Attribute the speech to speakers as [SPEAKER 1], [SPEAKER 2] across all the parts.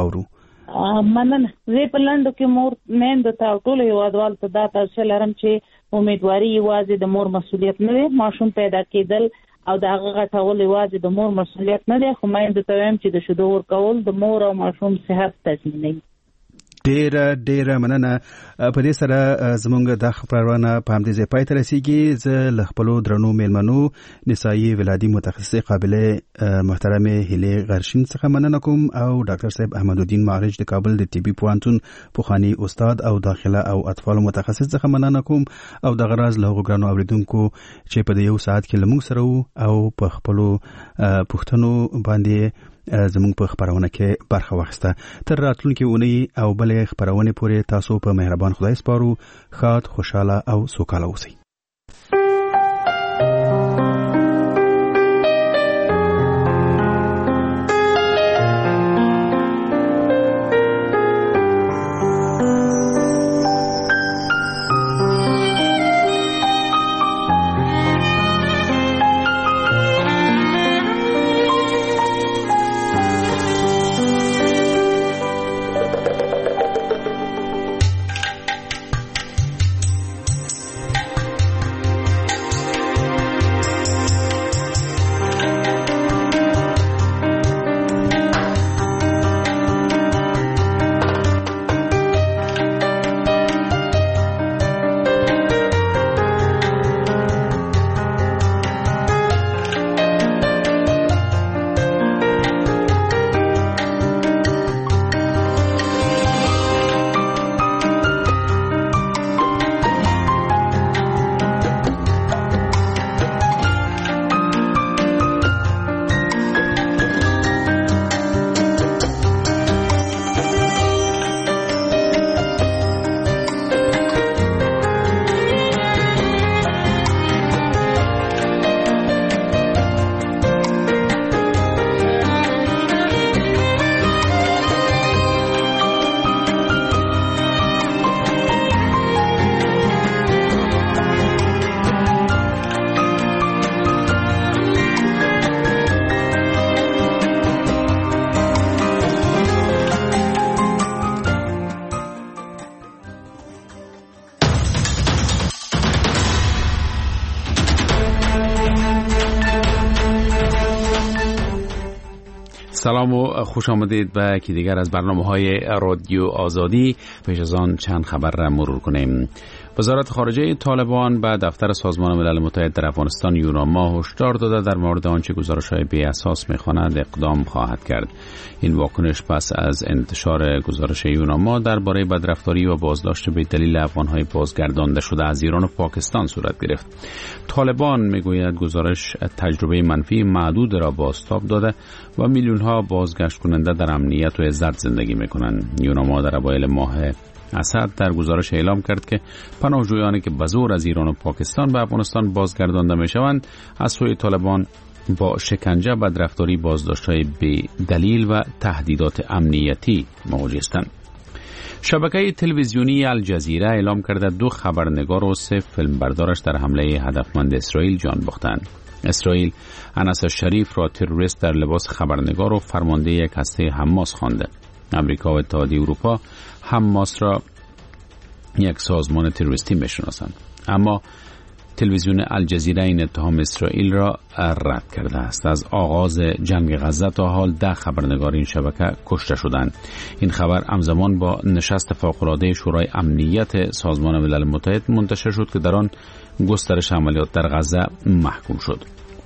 [SPEAKER 1] واورو.
[SPEAKER 2] مننه. زه په لاندو کې مور میندو ته ټول هیوادوالو ته دا توصیه لرم چې امیدواري یوازې د مور مسؤلیت نه دی، ماشوم پیدا کېدل او د هغه غټول یوازې د مور مسؤلیت نه دی، خو میندو ته وایم چې د شیدو ورکول د مور او ماشوم صحت تضمینوي.
[SPEAKER 1] ډیره مننه. په دې سره زمونږ د خبرونه په همدې ځای پای ته رسیږي. زه له خپلو درنو میلمنو نسایي ولادي متخصصه قابله محترمه هیلې غرشین څخه مننه کوم او ډاکټر صاحب احمدالدین معرج د کابل د طبي پوهنتون پوخانی استاد او داخله او اطفال متخصص څخه مننه کوم او د غراز له غوګرانو اوریدونکو چې په یو ساعت کې لمونږ سره او په خپلو پښتنو باندې زموږ په خبرونه کې برخه واخیسته. تر راتلونکي اونۍ او بلې خبرونه پورې تاسو په مهربان خدای سپارو. ښاد، خوشاله او سوکاله اوسئ.
[SPEAKER 3] سلام و خوش آمدید به یکی دیگر از برنامه‌های رادیو آزادی. پیش از آن چند خبر را مرور کنیم. وزارت خارجه طالبان به دفتر سازمان ملل متحد در افغانستان یوناما هشدار داده در مورد آنچه گزارش‌های بی اساس می‌خواند اقدام خواهد کرد. این واکنش پس از انتشار گزارش یوناما درباره بدرفتاری و بازداشت به دلیل افغان‌های بازگردانده شده از ایران و پاکستان صورت گرفت. طالبان می‌گوید گزارش تجربه منفی معدود را بازتاب داده و میلیون‌ها بازگشت کننده در امنیت و عزت زندگی می‌کنند. یوناما در اوایل ماه اسد در گزارش اعلام کرد که پناهجویانی که به زور از ایران و پاکستان به افغانستان بازگردانده میشوند از سوی طالبان با شکنجه، بدرفتاری، بازداشت‌های بی دلیل و تهدیدات امنیتی مواجه هستند. شبکه تلویزیونی الجزیره اعلام کرده 2 خبرنگار و 3 فیلمبردارش در حمله هدفمند اسرائیل جان باختند. اسرائیل انس شریف را تروریست در لباس خبرنگار و فرمانده یک هسته حماس خوانده. امریکا و اتحادیه اروپا حماس را یک سازمان تروریستی می‌شناسند، اما تلویزیون الجزیره این اتهام اسرائیل را رد کرده است. از آغاز جنگ غزه تا حال 10 خبرنگار این شبکه کشته شدند. این خبر همزمان با نشست فوق‌العاده شورای امنیت سازمان ملل متحد منتشر شد که در آن گسترش عملیات در غزه محکوم شد.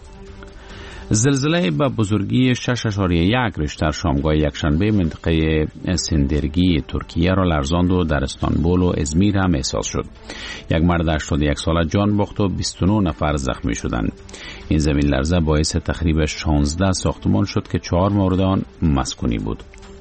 [SPEAKER 3] زلزله به بزرگی 6.1 ریشتر شامگاه یکشنبه منطقه سندرگی ترکیه را لرزاند و در استانبول و ازمیر هم احساس شد. یک مرد 81 ساله جان باخت و 29 نفر زخمی شدند. این زمین لرزه باعث تخریب 16 ساختمان شد که 4 مورد آن مسکونی بود.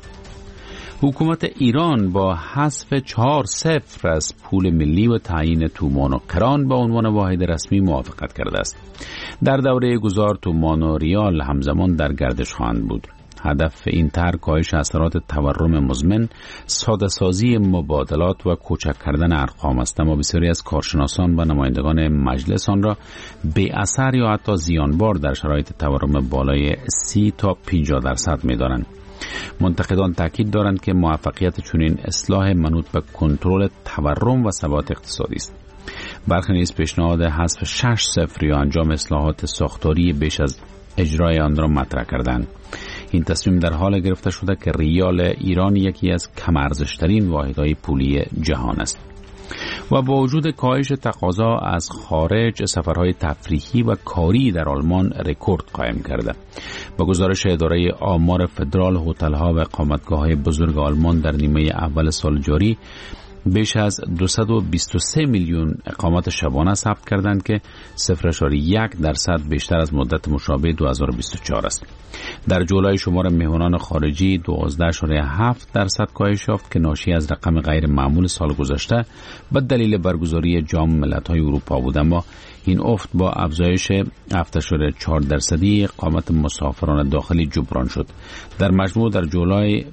[SPEAKER 3] حکومت ایران با حذف 4-0 از پول ملی و تعیین تومان و قران به عنوان واحد رسمی موافقت کرده است. در دوره گذار تومان و ریال همزمان در گردش خواهند بود. هدف این طرح کاهش اثرات تورم مزمن، ساده سازی مبادلات و کوچک کردن ارقام است، اما بسیاری از کارشناسان و نمایندگان مجلس آن را بی اثر یا حتی زیانبار در شرایط تورم بالای 30 تا 50% می‌دانند. منتقدان تاکید دارند که موفقیت چنین اصلاح منوط به کنترل تورم و ثبات اقتصادی است. برخی نیز پیشنهاد حذف 6-0 یا انجام اصلاحات ساختاری بیش از اجرای آن را مطرح کردند. این تصمیم در حال گرفته شده که ریال ایران یکی از کم ارزش‌ترین واحدهای پولی جهان است و با وجود کاهش تقاضا از خارج، سفرهای تفریحی و کاری در آلمان رکورد قائم کرده. با گزارش اداره آمار فدرال، هتل‌ها و اقامتگاه‌های بزرگ آلمان در نیمه اول سال جاری بیش از 223 میلیون اقامت شبانه ثبت کردند که 0.1% بیشتر از مدت مشابه 2024 است. در جولای شمار مهمانان خارجی 12.7% کاهش یافت که ناشی از رقم غیر معمول سال گذشته به دلیل برگزاری جام ملت‌های اروپا بود، اما این افت با افزایش 7.4% اقامت مسافران داخلی جبران شد. در مجموع در جولای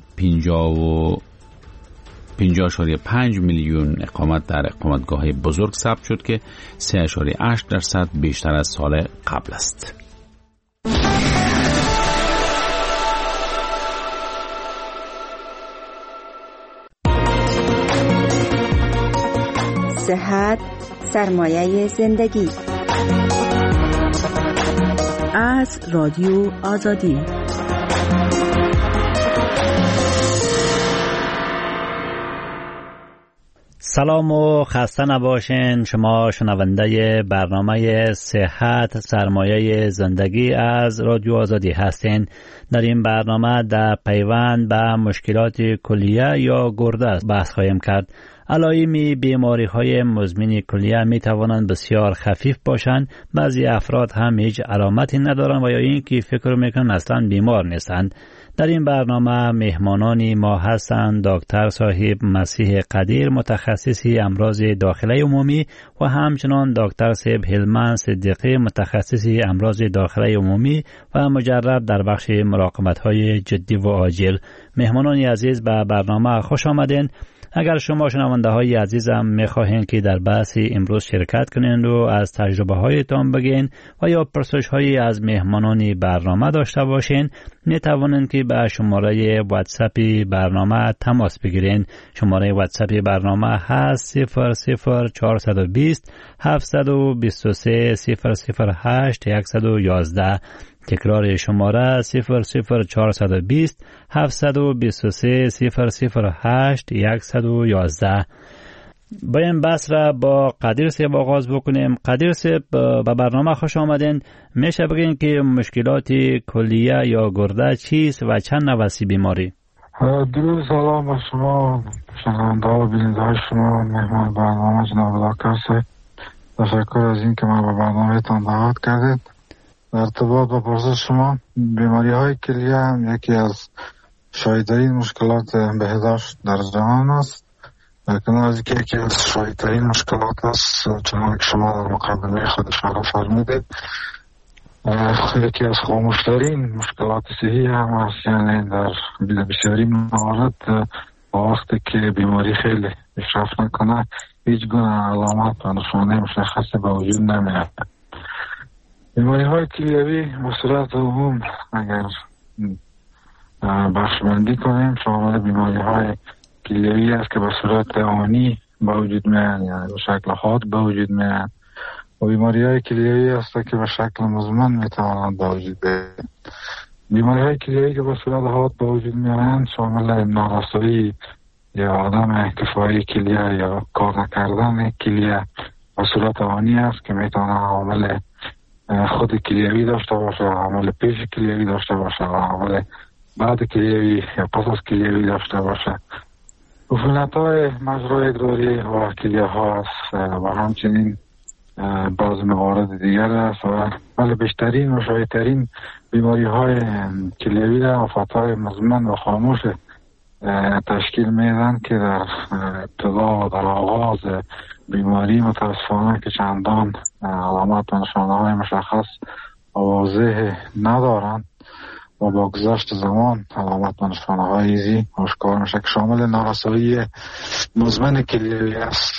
[SPEAKER 3] 50.5 میلیون اقامت در اقامتگاه‌های بزرگ ثبت شد که 3.8% بیشتر از سال قبل است.
[SPEAKER 4] صحت سرمایه زندگی از رادیو آزادی.
[SPEAKER 5] سلام و خسته نباشین. شما شنونده برنامه صحت سرمایه زندگی از رادیو آزادی هستین. در این برنامه در پیوند به مشکلات کلیه یا گرده بحث خواهیم کرد. علائم بیماری‌های مزمن کلیه می توانند بسیار خفیف باشند. بعضی افراد هم هیچ علامتی ندارند و یا اینکه فکر میکنند اصلا بیمار نیستند. در این برنامه مهمانانی ما هستند دکتر صاحب مسیح قدیر، متخصصی امراض داخله عمومی، و همچنان دکتر صاحب هلمند صدیقی، متخصصی امراض داخله عمومی و مجرب در بخش مراقبت‌های جدی و عاجل. مهمانانی عزیز به برنامه خوش آمدین. اگر شما شنونده های عزیزم میخواهید که در بحث امروز شرکت کنید و از تجربه هایتان بگین و یا پرسش هایی از مهمانان برنامه داشته باشین، می توانید که به شماره واتساپ برنامه تماس بگیرین. شماره واتساپ برنامه هست 00420 723 008 111. تکرار شماره 00420 723 008 111. با این بحث را با قدیر صاحب آغاز بکنیم. قدیر صاحب به برنامه خوش آمدین. میشه بگین که مشکلات کلیه یا گرده چیست و چند نوعی بیماری؟
[SPEAKER 6] درود، سلام با شما شنونده و بیننده های شما، مهمان برنامه جناب دکتر صاحب. تشکر از این که ما به برنامه تان دعوت کردید. در ارتباط با پرسش شما، بیماری های کلیه هم یکی از شایع‌ترین مشکلات بهداشت در جهان است. در کنار از اینکه یکی از شایع‌ترین مشکلات است، چنانکه که شما در مقدمه خود اشاره فرمودید، یکی از خاموشترین مشکلات صحی هم است. یعنی در بسیاری موارد با وقتی که بیماری خیلی پیشرفت نکنه هیچ گونه علامت و نشانه مشخصی به وجود نمیاد. بیماری های کلیوی به صورت عموم اگر بخشبندی کنیم شامل بیماری های کلیوی است که به صورت آنی به وجود میاد، یعنی به شکل حاد به وجود میاد، و بیماری های کلیوی است که به شکل مزمن میتوانند به وجود بیاید. بیماری های کلیوی که به صورت حاد به وجود میاد شامل نارسایی یا عدم کفایی کلیه یا کار نکردن کلیه به صورت آنی است که میتونه عامل خود کلیوی داشته باشه، عامل پیش کلیوی داشته باشه و عامل بعد کلیوی یا پس از کلیوی داشته باشه. عفونت‌های مجرای ادراری و کلیه ها است و همچنین بعض موارد دیگر است، ولی بیشترین و شایع‌ترین بیماری های کلیوی را آفات‌های مزمن و خاموش تشکیل میدن که در ابتدا در آغاز بیماری متاسفانه که چندان علامات و نشانه های مشخص و واضح ندارند و با گذشت زمان علامات و نشانه های ایزی آشکار میشه که شامل نارسایی مزمن کلیوی است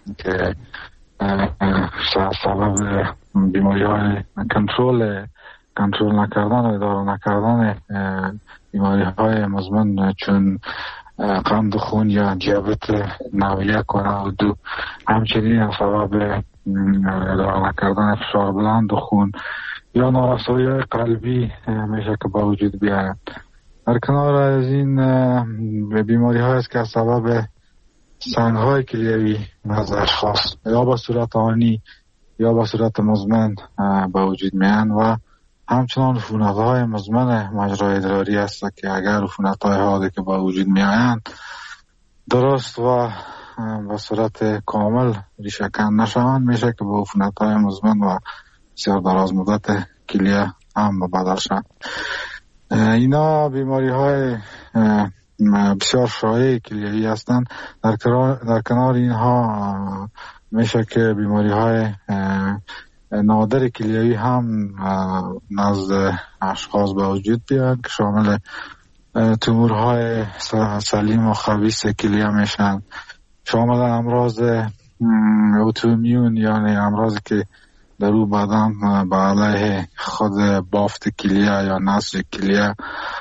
[SPEAKER 6] که سبب بیماری های کنترل کنترل نکردن و اداره نکردن بیماری های مزمن چون قند خون یا دیابت نوع 1 و نوع 2 همچنین سبب اداره نکردن فشار بلند خون یا نارسایی قلبی میشه که با وجود بیاید. در کنار از این بیماری های است که سبب سنگ های کلیوی از اشخاص یا با صورت آنی یا با صورت مزمن با وجود میان و همچنان عفونت های مزمن مجرای ادراری است که اگر عفونت های حاده که با وجود میآیند درست و به صورت کامل ریشه‌کن نشوند میشه که با عفونت های مزمن و بسیار دراز مدت کلیه هم بدل شوند. اینا بیماری های بسیار شایع کلیوی هستند. در کنار اینها میشه که بیماری های نادر کلیوی هم نزد اشخاص به وجود بیاد که شامل تومورهای سلیم و خبیث کلیه میشن، شامل امراض اوتومیون یعنی امراضی که در او بدن به علیه خود بافت کلیه یا نسج کلیه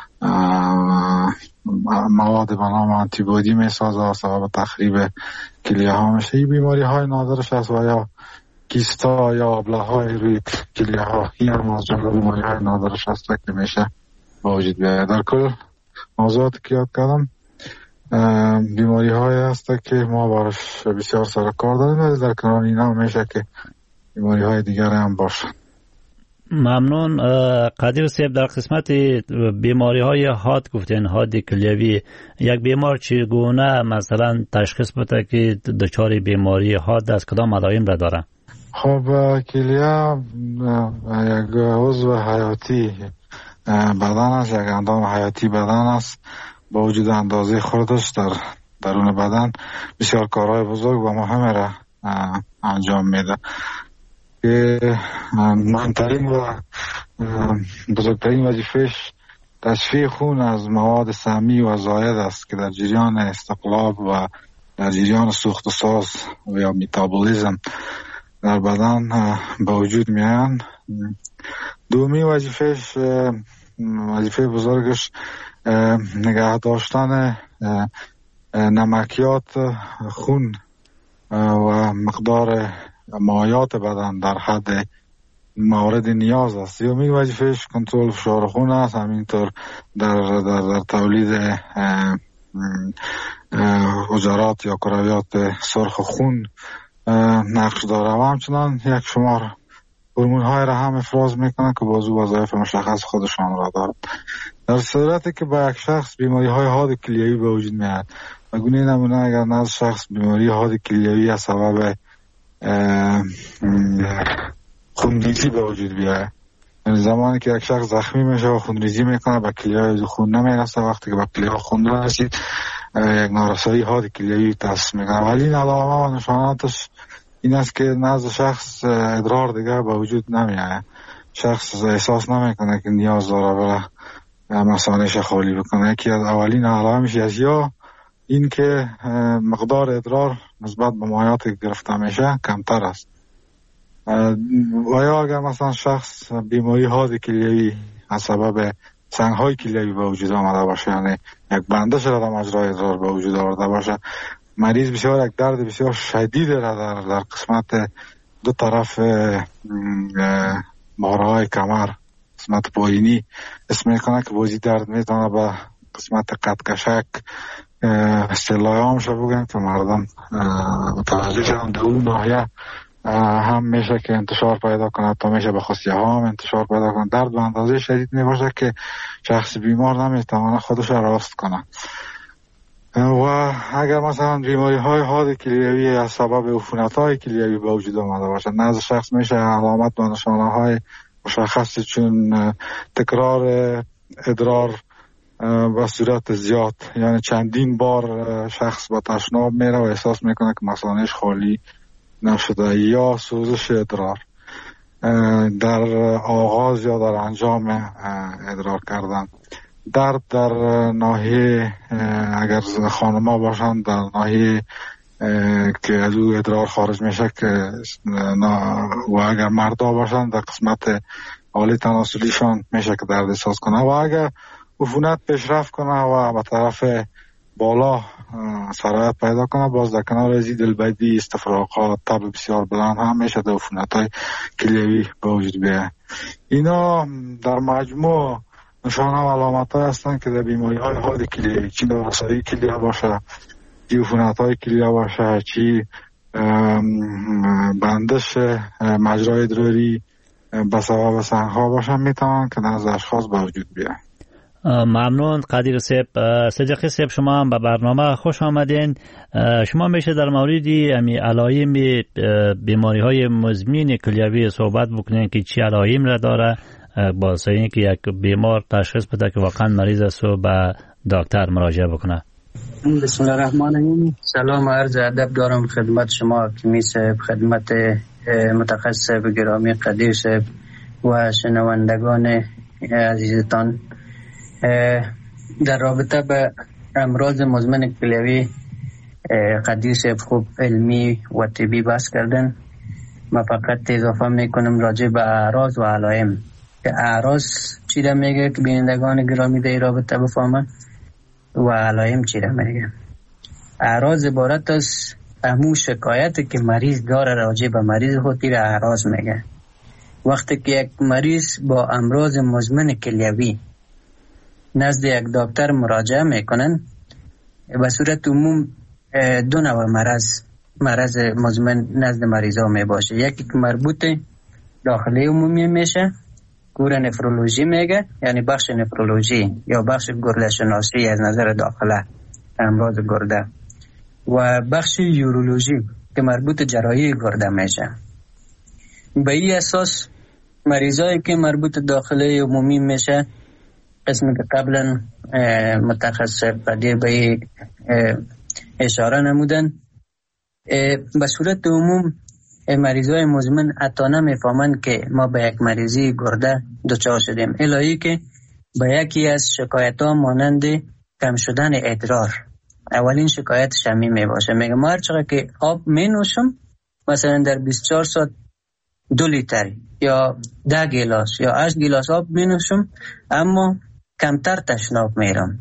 [SPEAKER 6] مواد به نام آنتیبادی میسازه و سبب تخریب کلیه ها میشه. این بیماری های نادرش است و یا کیستا یا ابله های روی کلیه ها این هم از جمله بیماری های نادرش است که میشه با وجود بیاید. در کل موضوعاتی که یاد کردم بیماری های است که ما باش بسیار سر کار داریم، ولی در کنار اینا میشه که بیماری های دیگر هم باشن.
[SPEAKER 5] ممنون. قدیر صاحب، در قسمت بیماری های حاد گفتین، حاد کلیوی، یک بیمار چگونه مثلا تشخیص بده که دچار بیماری حاد از کدام علائم را داره؟
[SPEAKER 6] خب کلیه یک عضو حیاتی بدن است، یک اندام حیاتی بدن است. با وجود اندازه خودش در درون بدن بسیار کارهای بزرگ و مهم را انجام میده که مهمترین و بزرگترین وظیفهش تصفیه خون از مواد سمی و زائد است که در جریان استقلاب و در جریان سوخت و ساز یا میتابولیزم در بدن به وجود میاند. دومی وظیفهش، وظیفه بزرگش نگه داشتن نمکیات خون و مقدار مایات بدن در حد مورد نیاز است. یومی وظیفهش کنترل فشار خون است، همینطور در تولید حجرات یا کرویات سرخ خون نقش داره و همچنان یک شمار هورمون های را هم افراز میکنه که بازو وظایف مشخص خودشان را دارد. در صورتی که با یک شخص بیماری های حاد کلیوی به وجود میاد و گونه نمونه اگر نزد شخص بیماری حاد کلیوی از سبب خونریزی به وجود بیاد، یعنی زمانی که یک شخص زخمی میشه و خونریزی میکنه به کلیه خون نمیرسه، وقتی که به کلیه خون رسید یک نارسایی حاد کلیوی تشخیص میکنه. ولی این علامه و نشاناتش این است که نزد شخص ادرار دیگه به وجود نمیاد، شخص احساس نمیکنه که نیاز داره برای مثانه‌اش خالی بکنه. یکی از اولین علائمش است یا این که مقدار ادرار نسبت به مایات که گرفته میشه کمتر است، و یا اگر مثلا شخص بیماری حاد کلیوی از سبب سنگ های کلیوی به وجود آمده باشه، یعنی یک بندش را در مجرای ادرار به وجود آورده باشه، مریض بسیار یک درد بسیار شدید را در قسمت دو طرف مهرهای کمر، قسمت پایینی اسم میکنه که بازی درد میتونه به قسمت قدکشک اصطلاح عامش بگم که مردم متوجه شدن در اون ناحیه هم میشه که انتشار پیدا کنه، تا میشه به خصیه ها هم انتشار پیدا کنه. درد به اندازه شدید میباشه که شخص بیمار نمیتونه خودش راست کنه. و اگر مثلا بیماری های حاد کلیوی از سبب عفونت های کلیوی به وجود آمده باشه، نزد شخص میشه علامت و نشانه های مشخصی چون تکرار ادرار به صورت زیاد، یعنی چندین بار شخص با تشناب میره و احساس میکنه که مثانه‌اش خالی نشده، یا سوزش ادرار در آغاز یا در انجام ادرار کردن، درد در ناحیه اگر خانم‌ها باشن در ناحیه که از او ادرار خارج میشه که و اگر مردا باشن در قسمت آله تناسلیشان میشه که درد احساس کنه و اگر عفونت پیشرفت کنه و به طرف بالا سرایت پیدا کنه، باز در کنار از دلبدی، استفراغات، تب بسیار بلند هم میشه در عفونت‌های کلیوی به وجود بیاید. اینا در مجموع نشانه و علامت‌ها هستند که در بیماری‌های حاد کلیوی، چی نوسایی کلیه باشه، چی عفونت‌های کلیه باشه، چی بندش مجرای ادراری به سبب سنگ‌ها باشه، میتوان که نزد اشخاص به وجود بیاید.
[SPEAKER 5] ممنون قدیر صاحب. صدیقی صاحب شما هم به برنامه خوش آمدین. شما میشه در مورد علائم بیماری های مزمن کلیوی صحبت بکنین که چی علائم را داره باعث اینکه یک بیمار تشخیص بده که واقعا مریض است و به دکتر مراجعه بکنه؟
[SPEAKER 7] بسم الله الرحمن الرحیم. سلام عرض ادب دارم خدمت شما کیمی صاحب، خدمت متخصص گرامی قدیر صاحب و شنوندگان عزیزتان. در رابطه به امراض مزمن کلیوی قدیر صاحب خوب علمی و طبی بحث کردن. من فقط اضافه میکنم راجع به اعراض و علائم که اعراض چی را میگه که بینندگان گرامی در رابطه بفهمن و علائم چی را میگه. اعراض عبارت از همون شکایتی که مریض داره راجع به مریض خودی را اعراض میگه. وقتی که یک مریض با امراض مزمن کلیوی نزد یک دکتر مراجعه میکنن، به صورت عموم دو نوع مرض مزمن نزد مریضا می باشه. یکی که مربوط داخلی عمومی میشه، گور نفرولوژی میگه، یعنی بخش نفرولوژی یا بخش گرده شناسی از نظر داخله امراض گرده، و بخش یورولوژی که مربوط جراحی گرده میشه. به این اساس مریضایی که مربوط داخلی عمومی میشه، قسمی که قبلا متخصص قدیر به اشاره نمودن، به صورت عموم مریضای مزمن حتی نمیفهمند که ما به یک مریضی گرده دچار شدیم، الهی که به یکی از شکایت ها مانند کم شدن ادرار اولین شکایت شمی می باشه. میگه ما هر چقدر که آب می نوشم، مثلا در 24 ساعت 2 لیتر یا 10 گیلاس یا 8 گیلاس آب می نوشم، اما کمتر تشناب میرم،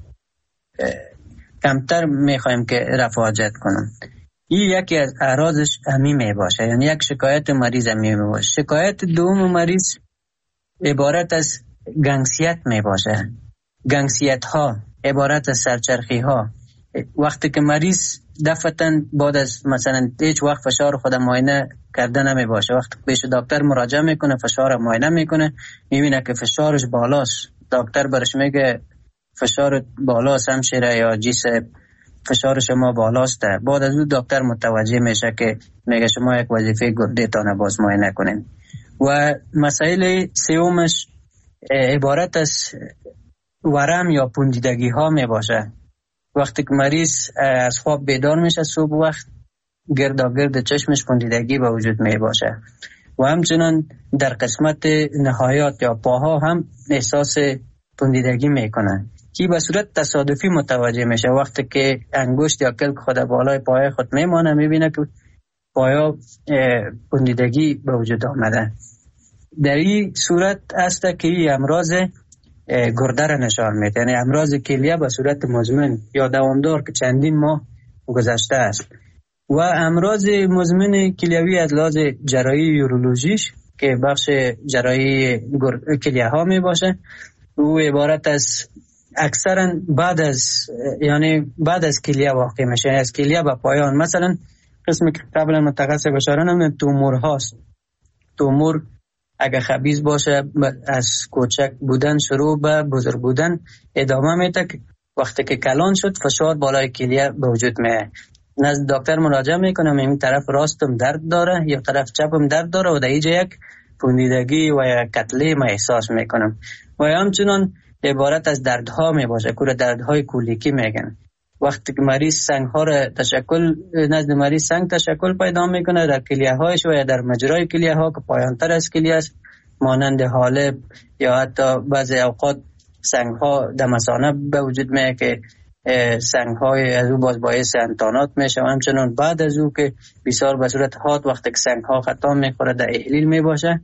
[SPEAKER 7] کمتر میخوایم که رفع حاجت کنم. این یکی از اعراضش همین می باشه، یعنی یک شکایت مریض همین می باشه. شکایت دوم مریض عبارت از گنگسیت می باشه. گنگسیت ها عبارت از سرچرخی ها. وقتی که مریض دفعتاً بعد از مثلا هیچ وقت فشار خود معاینه کرده نمی باشه، وقتی پیش دکتر مراجعه میکنه فشار معاینه میکنه، میبینه که فشارش بالاست، دکتر برش میگه فشار بالاست همشیره یا جیس فشار شما بالاست. بعد از اون دکتر متوجه میشه که میگه شما یک وظیفه گرده تانه باز معاینه کنین. و مسائل سومش عبارت از ورم یا پوندیدگی ها می باشه. وقتی که مریض از خواب بیدار میشه صبح وقت، گرد چشمش پوندیدگی به وجود می باشه و همچنان در قسمت نهایات یا پاها هم احساس پوندیدگی میکنه که به صورت تصادفی متوجه میشه. وقتی که انگشت یا کلک خود بالای پای خود میمانه، میبینه که پایا پوندیدگی به وجود آمده. در این صورت است که این امراض گرده را نشان میده، یعنی امراض کلیه به صورت مزمن یا دوامدار که چندین ماه گذشته است. و امراض مزمن کلیوی از لحاظ جراحی یورولوژیش که بخش جراحی کلیه ها می باشه، او عبارت از اکثرا بعد از کلیه واقع میشه، از کلیه به پایان. مثلا قسمی که قبلا متخصص اشاره نمودن تومور هاست. تومور اگه خبیث باشه از کوچک بودن شروع به بزرگ بودن ادامه میده، وقتی که کلان شد فشار بالای کلیه به وجود میاد. نزد دکتر مراجعه میکنم، این طرف راستم درد داره یا طرف چپم درد داره و در اینجا یک پوندیدگی و یک کتله ما احساس میکنم. و همچنان عبارت از دردها می باشه، کور دردهای کولیکی میگن. وقتی که مریض سنگ ها را نزد مریض سنگ تشکل پیدا میکنه در کلیه هایش و یا در مجرای کلیه ها که پایان تر از کلیه است، مانند حالب یا حتی بعضی اوقات سنگ ها در مثانه به وجود میاد که سنگ های از او باعث انتانات میشه. و همچنان بعد از او که بسیار به صورت حاد وقتی که سنگ ها خطا میخوره در احلیل می باشه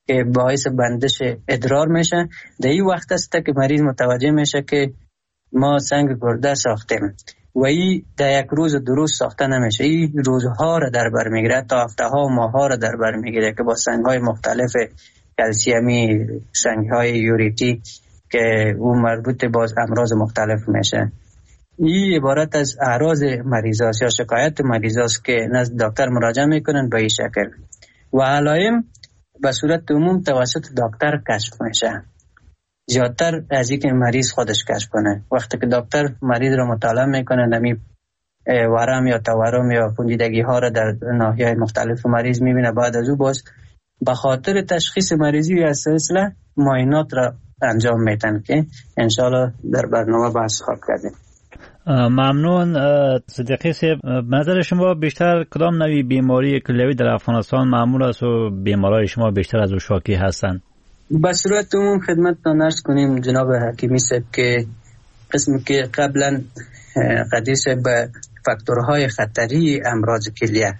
[SPEAKER 7] که باعث بندش ادرار میشه. در این وقت است که مریض متوجه میشه که ما سنگ گرده ساختیم و این در یک روز درست ساخته نمیشه. این روزها را در بر میگیره تا هفته ها و ماه ها را در بر میگیره که با سنگ های مختلف کلسیمی، سنگ های یوریتی که اون مربوط باز امراض مختلف میشه. این عبارت از اعراض مریض است یا شکایت مریض است که نزد دکتر مراجعه میکنن به این شکل و علائم به صورت عموم توسط دکتر کشف میشه زیادتر از اینکه مریض خودش کشف کنه. وقتی که دکتر مریض رو مطالعه میکنه نمی ورم یا تورم یا پوندیدگی ها را در ناحیه‌های مختلف مریض میبینه، بعد از او باز به خاطر تشخیص مریضی از سلسله معاینات را انجام میدن که انشالله در برنامه بحث خواهد کردیم.
[SPEAKER 5] ممنون صدیقی صاحب. نظر شما بیشتر کدام نوعی بیماری کلیوی در افغانستان معمول است و بیمارای شما بیشتر از او شاکی هستند؟
[SPEAKER 7] به صورت عموم خدمتتان عرض کنیم جناب حکیمی صاحب که قسمی که قبلا قدیس به فاکتورهای خطری امراض کلیه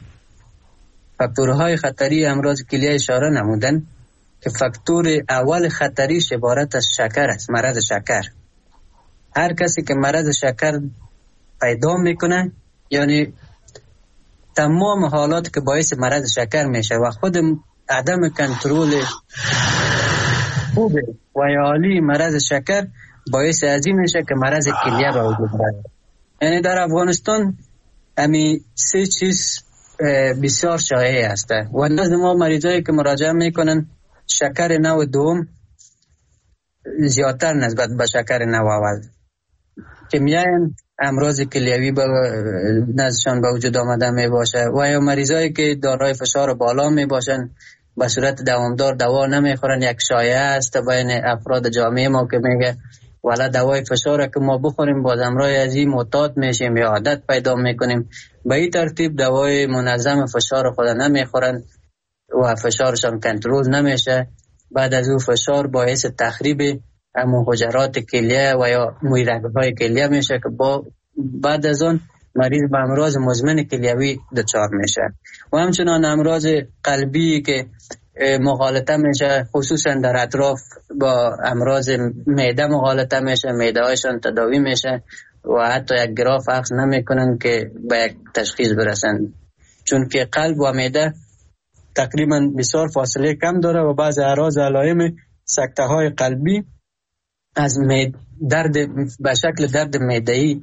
[SPEAKER 7] اشاره نمودن که فاکتور اول خطریش عبارت از شکر است، مرض شکر. هر کسی که مرض شکر پیدا میکنه یعنی تمام حالات که باعث مرض شکر میشه و خود عدم کنترل خوبه و عالی مرض شکر باعث از این میشه که مرض کلیه به وجود بیاد. یعنی در افغانستان همین سه چیز بسیار شایع است و نزد ما مریضایی که مراجعه میکنن شکر نوع دوم زیادتر نسبت به شکر نوع اول که میاین امراض کلیوی نزدشان به وجود آمده می باشه و یا مریضایی که دارای فشار بالا می باشن به صورت دوامدار دوا نمیخورن. یک شایعه است بین افراد جامعه ما که میگه والا دوای فشار که ما بخوریم باز امرای از این معتاد میشیم یا عادت پیدا میکنیم. به این ترتیب دوای منظم فشار خود نمیخورن و فشارشان کنترل نمیشه. بعد از او فشار باعث تخریب همون حجرات کلیه و یا مویرگ‌های کلیه میشه که بعد از اون مریض به امراض مزمن کلیوی دچار میشه و همچنان امراض قلبی که مغالطه میشه، خصوصا در اطراف با امراض معده مغالطه میشه، معده هایشان تداوی میشه و حتی یک گراف اخذ نمیکنن که به یک تشخیص برسن، چون که قلب و معده تقریبا بسیار فاصله کم داره و بعض اعراض علائم سکته های قلبی از درد به شکل درد معده‌ای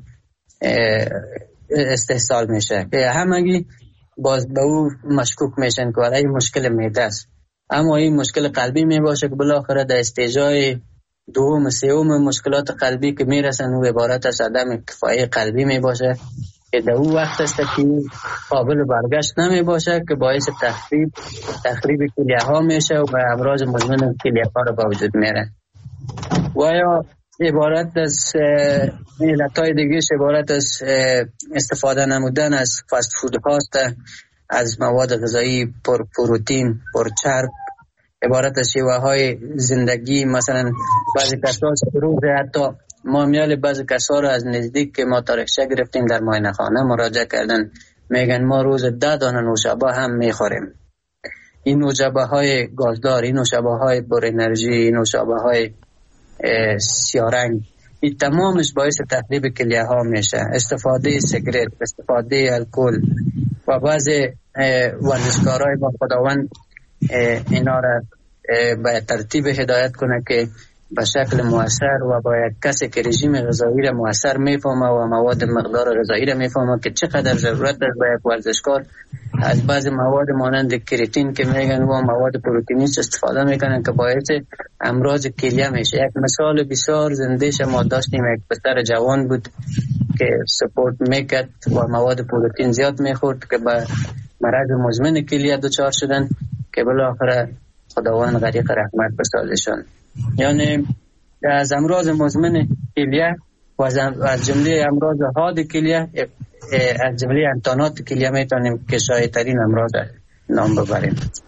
[SPEAKER 7] استحصال میشه که همگی باز به او مشکوک میشن که این مشکل معده است. اما این مشکل قلبی می باشه که بالاخره در استیجای دوم سوم مشکلات قلبی که میرسن و عبارت از عدم کفایی قلبی می باشه که در اون وقت است که قابل برگشت نمی باشه که باعث تخریب کلیه ها میشه و به امراض مزمن کلیه ها رو با وجود میره. و یا عبارت از علتهای دیگه عبارت از استفاده نمودن از فاست فود هاست، از مواد غذایی پر پروتئین، پر چرب، عبارت از شیوه های زندگی. مثلا بعضی کسا روز حتی ما میال بعضی کسا رو از نزدیک که ما تاریخچه گرفتیم در معاینه خانه مراجعه کردن، میگن ما روز 10 دانه نوشابه هم میخوریم. این نوشابه های گازدار، این نوشابه های پر انرژی، این نوشابه های سیارنگ، این تمامش باعث تخریب کلیه ها میشه. استفاده سیگرت، استفاده الکل و بعض ورزشکارای با خداوند اینا را به ترتیب هدایت کنه که به شکل مؤثر و با یک کسی که رژیم غذایی را مؤثر میفهمه و مواد مقدار غذایی را میفهمه که چقدر ضرورت داره به یک ورزشکار از بعض مواد مانند کریاتین که میگن و مواد پروتئینیست استفاده میکنن که باعث امراض کلیه میشه. یک مثال بسیار زنده ما داشتیم، یک پسر جوان بود که سپورت میکرد و مواد پروتئین زیاد میخورد که به مرض مزمن کلیه دچار شدن که بالاخره خداوند غریق رحمت بسازشون. یعنی از امراض مزمن کلیه و از جمله امراض حاد کلیه، از جمله انتانات کلیه میتونیم که شایع ترین امراض نام ببریم.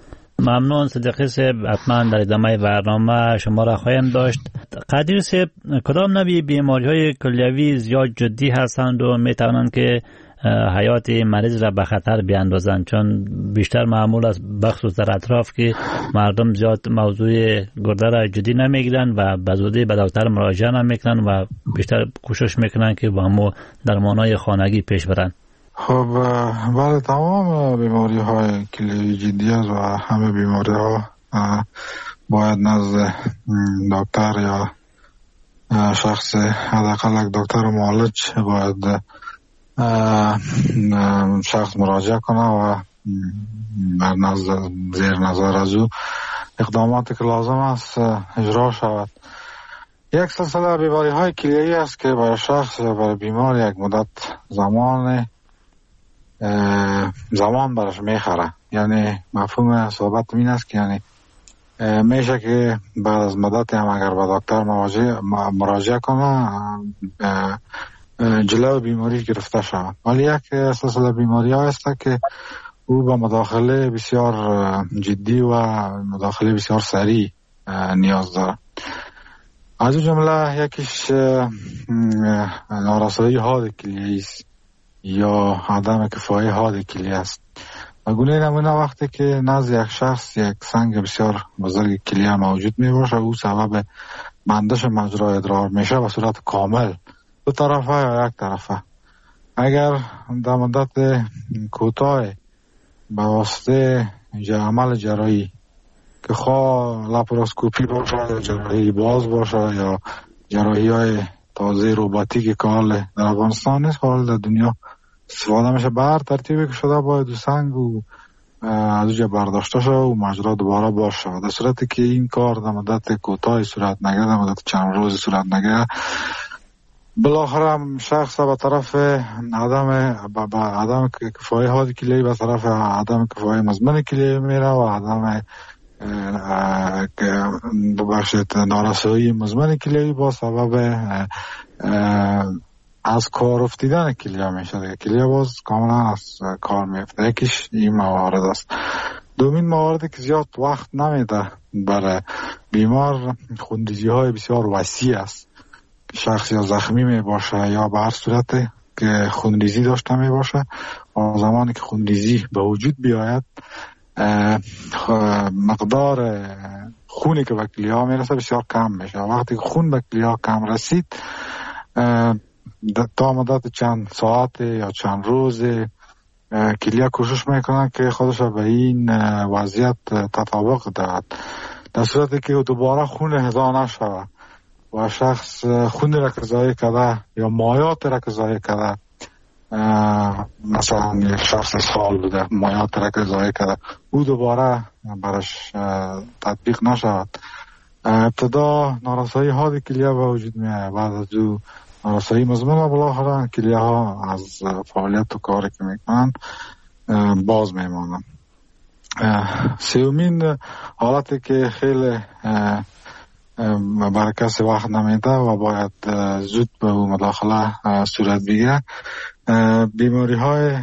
[SPEAKER 5] ممنون صدیقی صاحب. حتما در ادامه برنامه شما را خواهیم داشت. قدیر صاحب، کدام نوع بیماری های کلیوی زیاد جدی هستند و می توانند که حیات مریض را به خطر بیاندازند؟ چون بیشتر معمول است بخصوص در اطراف که مردم زیاد موضوع گرده را جدی نمیگیرند و به زودی به دکتر مراجعه نمیکنند و بیشتر کوشش میکنند که با همو درمانهای خانگی پیش برند.
[SPEAKER 6] خب بله، تمام بیماری های کلیوی جدی است و همه بیماری ها باید نزد دکتر یا شخص حداقل دکتر معالج باید شخص مراجعه کنه و در زیر نظر از او اقداماتی که لازم است اجرا شود. یک سلسله بیماری های کلیوی است که برای شخص یا برای بیمار یک مدت زمان برش میخره. یعنی مفهوم صحبت این است که یعنی میشه که بعد از مدت هم اگر به دکتر مراجعه کنه جلو بیماری گرفته شود. ولی یک سلسله بیماری ها است که او به مداخله بسیار جدی و مداخله بسیار سریع نیاز داره. از اون جمله یکیش نارسایی حاد کلیه است یا عدم کفایی حاد کلیه است. و گونه نمونه وقتی که نزد یک شخص یک سنگ بسیار بزرگ کلیه موجود می باشه، او سبب بندش مجرای ادرار میشه به صورت کامل، دو طرفه یا یک طرفه. اگر در مدت کوتاه به واسطه عمل جراحی که خواه لاپاروسکوپی باشه یا جراحی باز باشه یا جراحی های تازه روباتیک که حال در افغانستان نیست، حال در دنیا استفاده میشه، به هر ترتیبی که شده باید دو سنگ و از اونجا برداشته شده و مجرا دوباره باز شده. در صورتی که این کار در مدت کوتاه صورت نگیره، در مدت چند روز صورت نگیره، بالاخره شخص به طرف عدم کفایی حاد کلیوی به طرف عدم کفایی مزمن کلیوی میره و عدم نارسایی مزمن کلیوی با سبب از کار افتیدن کلیه میشه. کلیه باز کاملا از کار میفته. یکیش این موارد است. دومین مواردی که زیاد وقت نمیده برای بیمار، خونریزی های بسیار وسیع است. شخص یا زخمی می باشه یا به هر صورت که خونریزی داشته می باشه، و زمانی که خونریزی به وجود بیاید مقدار خونی که به کلیه ها میرسه بسیار کم میشه. وقتی که خون به کلیه ها کم رسید، تا مدت چند ساعت یا چند روز کلیه کوشش میکنن که خودش به این وضعیت تطابق دهد، در صورتی که دوباره خون هضا نشود و شخص خون را که ضایع کرده یا مایات را که ضایع کرده، مثلا یک شخص سال بوده مایات را که ضایع کرده، او دوباره برش تطبیق نشود. ابتدا نارسایی حاد کلیه به وجود میاد، بعد از او نارسایی مزمن و بالاخره کلیه ها از فعالیت و کاری که میکنن باز میمانن. سومین حالتی که خیلی برای کسی وقت نمیده و باید زود به مداخله صورت بگیره، بیماری های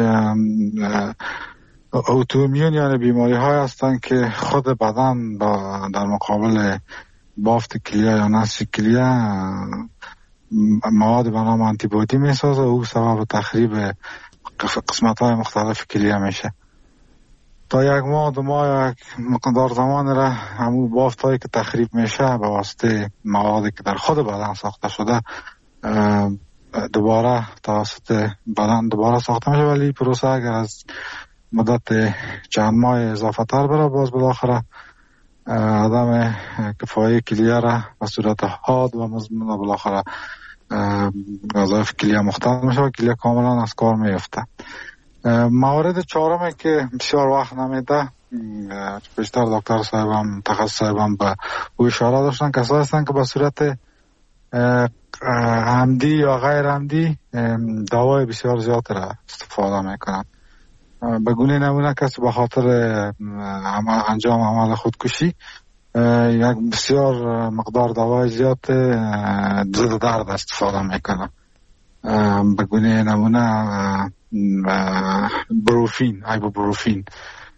[SPEAKER 6] اوتومیون، یعنی بیماری های هستند که خود بدن در مقابل بافت کلیه یا نسج کلیه مواد به نام آنتیبیوتیک میسازه و او سبب تخریب قسمت های مختلف کلیه میشه. تا یک ماه دو ماه یک مقدار زمان را همون بافت هایی که تخریب میشه به واسطه موادی که در خود بدن ساخته شده دوباره توسط بدن دوباره ساخته میشه، ولی پروسه اگر از مدت چند ماه اضافه تر بره، باز بالاخره عدم کفایی کلیه را به صورت حاد و مزمن و بالاخره وظایف کلیه مختل میشه و کلیه کاملا از کار میفته. موارد چهارمی که بسیار وقت نمیده، بیشتر دکتر صاحبم متخصص صاحبم به او اشاره داشتن، کسایی هستن که به صورت عمدی یا غیر عمدی دوای بسیار زیاد را استفاده میکنن. به گونه نمونه کسی به خاطر انجام عمل خودکشی یک بسیار مقدار دوای زیاد ضد درد استفاده میکنه. به گونه نمونه بروفین، ایبوبروفین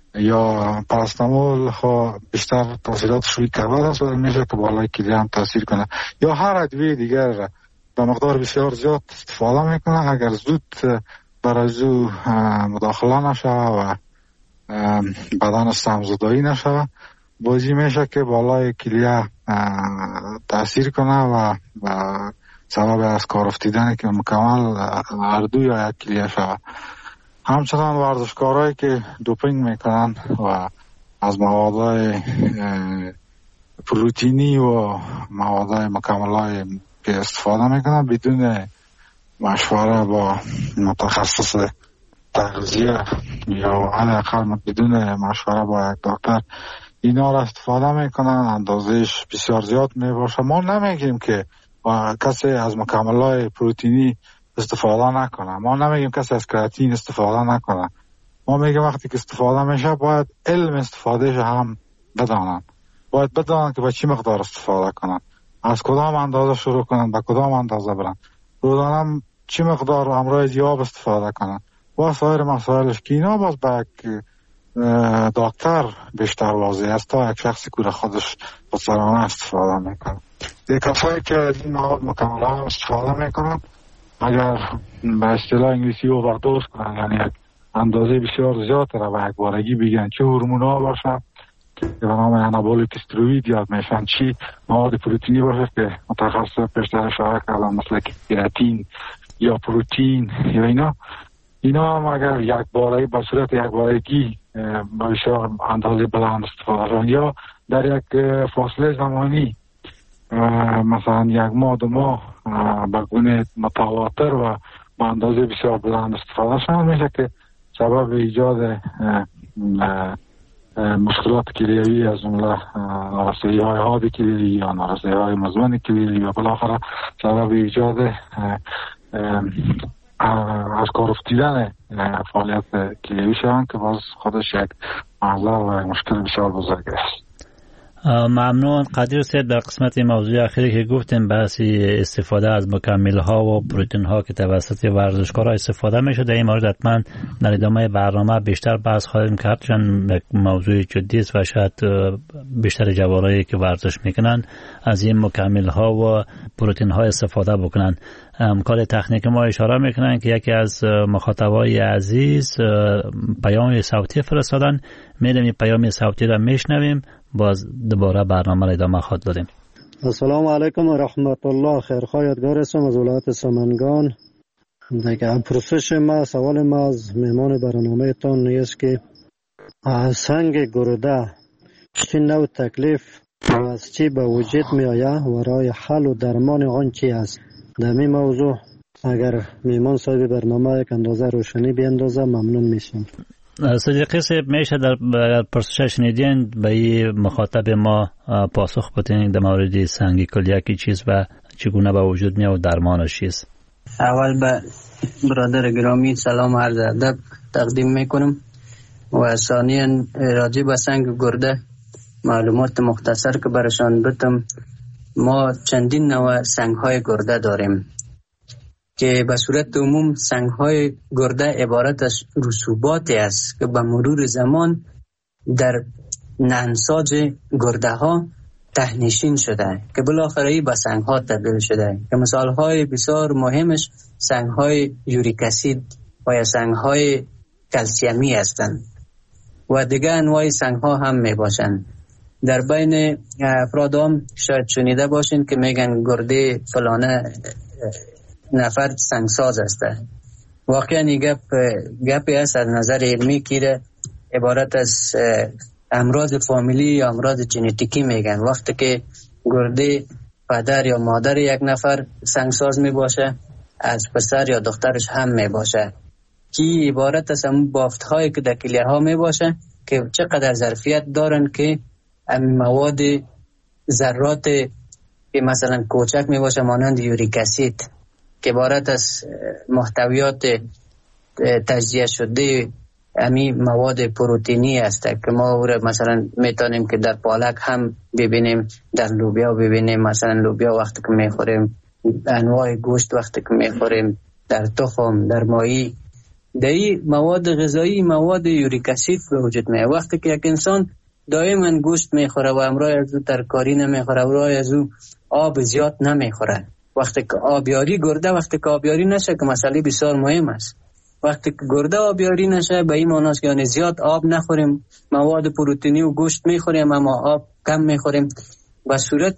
[SPEAKER 6] یا پاراستامول خو بیشتر تاثیراتش روی کبد است و میشه که بالای کلیه هم تاثیر کنه، یا هر ادویه دیگر به مقدار بسیار زیاد استفاده میکنه. اگر زود برای او مداخله نشه و بدن سمزدایی نشه، بازی میشه که بالای کلیه تاثیر کنه و سبب از کار افتیدن که مکمل هر دو یا یک کلیه شود. همچنان ورزشکارایی که دوپینگ میکنن و از موادهای پروتئینی و موادهای مکمل‌های که استفاده میکنن بدون مشوره با متخصص تغذیه یا حداقل بدون مشوره با یک دکتر اینا را استفاده میکنن، اندازهش بسیار زیاد میباشه. ما نمیگیم که کسی از مکمل‌های پروتئینی استفاده نکنه، ما نمیگیم کسی از کراتین استفاده نکنه، ما میگیم وقتی که استفاده میشه باید علم استفادهش هم بدانن، باید بدانن که با چی مقدار استفاده کنن، از کدام اندازه شروع کنن، با کدام اندازه برن، روزانه چی مقدار امراض یاب استفاده کنن و سایر مسائلش که اینا باز با یک دکتر بیشتر واضح است تا یک شخصی که خودش خودسرانه استفاده میکنه. یک کسایی که از این مواد مکمل‌ها استفاده میکنن اگر به اصطلاح انگلیسی اووردوز کنن، یعنی یک اندازه بسیار زیاد را به یک بارگی بگیرن، چه هورمونا باشه که به نام انابولیک استروئید یاد میشن، چی مواد پروتئینی باشه که متخصص پیشتر اشاره کردن مثل کراتین یا پروتئین یا اینا هم اگر یک بارگی به صورت یک بارگی بسیار اندازه بلند استفاده کنن یا در یک فاصله زمانی مثلا یک ماه دو ماه به گونه متواتر و با اندازه بسیار بلند استفاده شدن میشه که سبب ایجاد مشکلات کلیوی از جمله نارسایی های حاد کلیوی یا نارسایی های مزمن کلیوی و بالاخره سبب ایجاد از کار افتیدن فعالیت کلیوی شدن که باز خودش یک محضر و مشکل بسیار بزرگ است.
[SPEAKER 5] ممنون قدیر صاحب. در قسمت موضوع اخیری که گفتیم بحثی استفاده از مکمل ها و پروتئین ها که توسط ورزشکارا استفاده میشه، در این مورد حتما در ادامه برنامه بیشتر بحث خواهیم کرد، چون یک موضوع جدی است و شاید بیشتر جوانایی که ورزش میکنن از این مکمل ها و پروتئین ها استفاده بکنن. همکار تکنیک ما اشاره میکنن که یکی از مخاطبای عزیز پیام صوتی فرستادن، میریم این پیام صوتی را میشنویم، باز دوباره برنامه را ادامه خواهد دادیم.
[SPEAKER 8] السلام علیکم و رحمت الله. خیرخواه یادگار هستم از ولایت سمنگان. دیگه پرسش ما، سوال ما از مهمان برنامه تان نیست که سنگ گرده چی نوع تکلیف و از چی به وجود می آید و راه حل و درمان آن چی است؟ در این موضوع اگر مهمان صاحب برنامه یک اندازه روشنی بیندازه ممنون میشیم.
[SPEAKER 5] صدیقی صاحب میشه در پرسش شنیدین به این مخاطب ما پاسخ بدین در مورد سنگ کلیه کی چیز و چگونه به وجود میاد و درمانش چیست؟
[SPEAKER 7] اول به برادر گرامی سلام عرض ادب تقدیم میکنم و ثانیاً راجع به سنگ گرده معلومات مختصر که برشان بدم. ما چندین نوع سنگ های گرده داریم که به صورت عموم سنگ های گرده عبارت از رسوباتی است که به مرور زمان در نهنساج گرده ها تهنشین شده که بالاخره به سنگ ها تبدیل شده که مثال های بسیار مهمش سنگ های یوریک اسید و یا سنگ های کلسیمی هستند و دیگه انواع سنگ ها هم می باشند. در بین افراد هم شاید شنیده باشین که میگن گرده فلانه نفر سنگساز است. واقعا این گپی است از نظر علمی که عبارت از امراض فامیلی یا امراض ژنتیکی میگن. وقتی که گرده پدر یا مادر یک نفر سنگساز می باشه، از پسر یا دخترش هم می باشه که عبارت از هم بافت هایی که در کلیه ها می باشه که چقدر ظرفیت دارن که مواد ذرات که مثلا کوچک می باشه مانند یوریک اسید که عبارت از محتویات تجزیه شده امی مواد پروتئینی است که ما مثلا میتونیم که در پالک هم ببینیم، در لوبیا ببینیم، مثلا لوبیا وقتی که میخوریم، انواع گوشت وقتی که میخوریم، در تخم، در ماهی در این مواد غذایی مواد یوریک اسید به وجود میاد. وقتی که یک انسان دائما گوشت میخوره و همراه از او ترکاری نمیخوره، همراه از او آب زیاد نمیخوره، وقتی که آبیاری گرده، وقتی که آبیاری نشه که مسئله بسیار مهم است، وقتی که گرده آبیاری نشه به این معنی است که یعنی زیاد آب نخوریم، مواد پروتئینی و گوشت میخوریم اما آب کم میخوریم، به صورت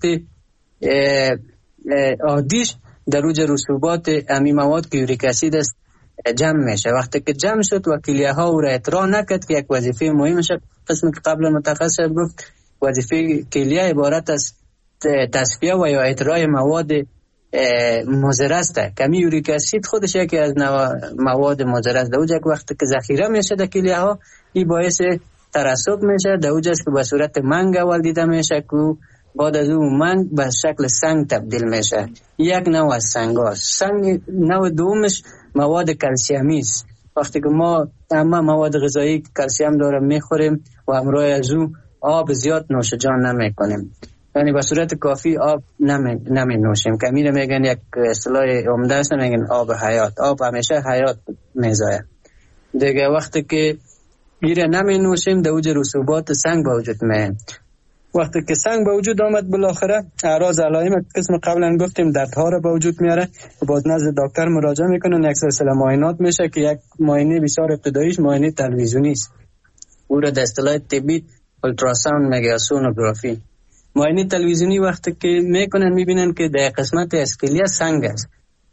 [SPEAKER 7] عادیش در اوج رسوبات امی مواد که یوریک اسید است جمع میشه. وقتی که جمع شد و کلیه ها او را اطراح نکرد که یک وظیفه مهمش قسمی که قبل متخصص گفت، وظیفه کلیه عبارت از تصفیه و یا اطراح مواد مضر است. کمی یوریک اسید خودش یکی از مواد مضر است. در اوج وقتی که ذخیره میشه در کلیه ها، این باعث ترسب میشه، در اوج است که به صورت منگ اول دیده میشه که بعد از اون منگ به شکل سنگ تبدیل میشه. یک نوع از سنگ هست. سنگ نوع دومش مواد کلسیمی است. وقتی که ما اما مواد غذایی کلسیم داره میخوریم و همراه از اون آب زیاد نوش جان نمیکنیم، یعنی به صورت کافی آب نمی نوشیم که میره میگن یک اصطلاح عمده است، میگن آب حیات. آب همیشه حیات میزایه دیگه. وقتی که میره نمی نوشیم در اوج رسوبات سنگ به وجود میاد. وقتی که سنگ به وجود آمد بالاخره اعراض علائم قسم قبلا گفتیم دردها را به وجود میاره و بعد نزد دکتر مراجعه میکنن. یک سلسله معاینات میشه که یک معاینه بسیار ابتداییش معاینه تلویزیونی است، او را در اصطلاح طبی اولتراساوند میگه، سونوگرافی. معاینه تلویزیونی وقتی که میکنن میبینن که در قسمت اسکلیا سنگ است.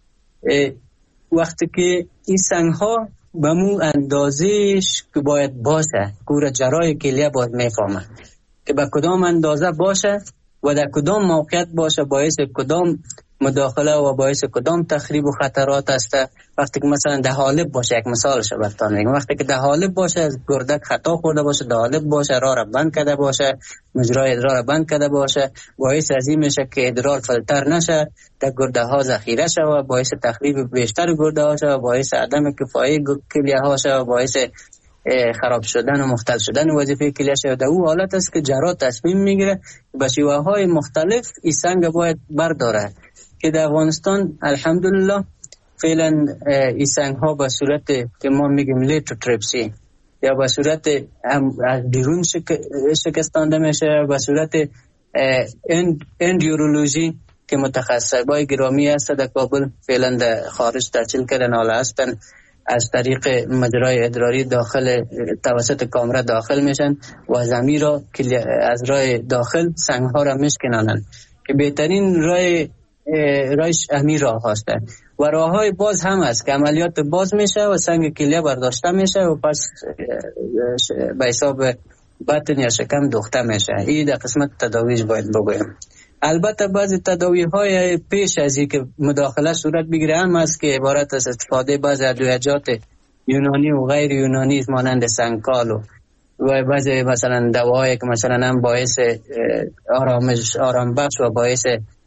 [SPEAKER 7] وقتی که این سنگ ها به مو اندازهش که باید باشه که او را جراح کلیه باید میفهمه که به کدام اندازه باشه و در کدام موقعیت باشه، باعث کدام مداخله و باعث کدام تخریب و خطرات است. وقتی که مثلا ده حالب باشه، یک مثالش براتون میگم، وقتی که ده حالب باشه، از گردک خطا خورده باشه، ده حالب باشه، راه را بند کرده باشه، مجرای ادرار را بند کرده باشه، باعث از این میشه که ادرار فلتر نشه، در گرده ها ذخیره شه و باعث تخریب بیشتر گرده ها شه و باعث عدم کفایی کلیه ها شه و باعث خراب شدن و مختل شدن وظیفه کلیه شه. در او حالت است که جراح تصمیم میگیره به شیوه های مختلف این سنگ باید برداره که در افغانستان الحمدلله فعلا این سنگ ها به صورت که ما میگیم لیتوتریپسی یا به صورت از بیرون شکستانده میشه، به صورت اندیورولوژی که متخصص بای گرامی است در کابل فعلا در خارج تحصیل کردن، حالا هستن از طریق مجرای ادراری داخل توسط کامره داخل میشن و زمین را از راه داخل سنگ ها را میشکنانن که بهترین رایش امیر راه هسته و راه های باز هم است که عملیات باز میشه و سنگ کلیه برداشته میشه و پس به حساب بطن یا شکم دوخته میشه. این در قسمت تداویش باید بگویم. البته بعضی تداوی های پیش از این که مداخله صورت بگیره هم است که عبارت از استفاده بعضی ادویجات یونانی و غیر یونانی مانند سنگکال و بعضی مثلا دواهایی که مثلا هم باعث آرام بخش و باعث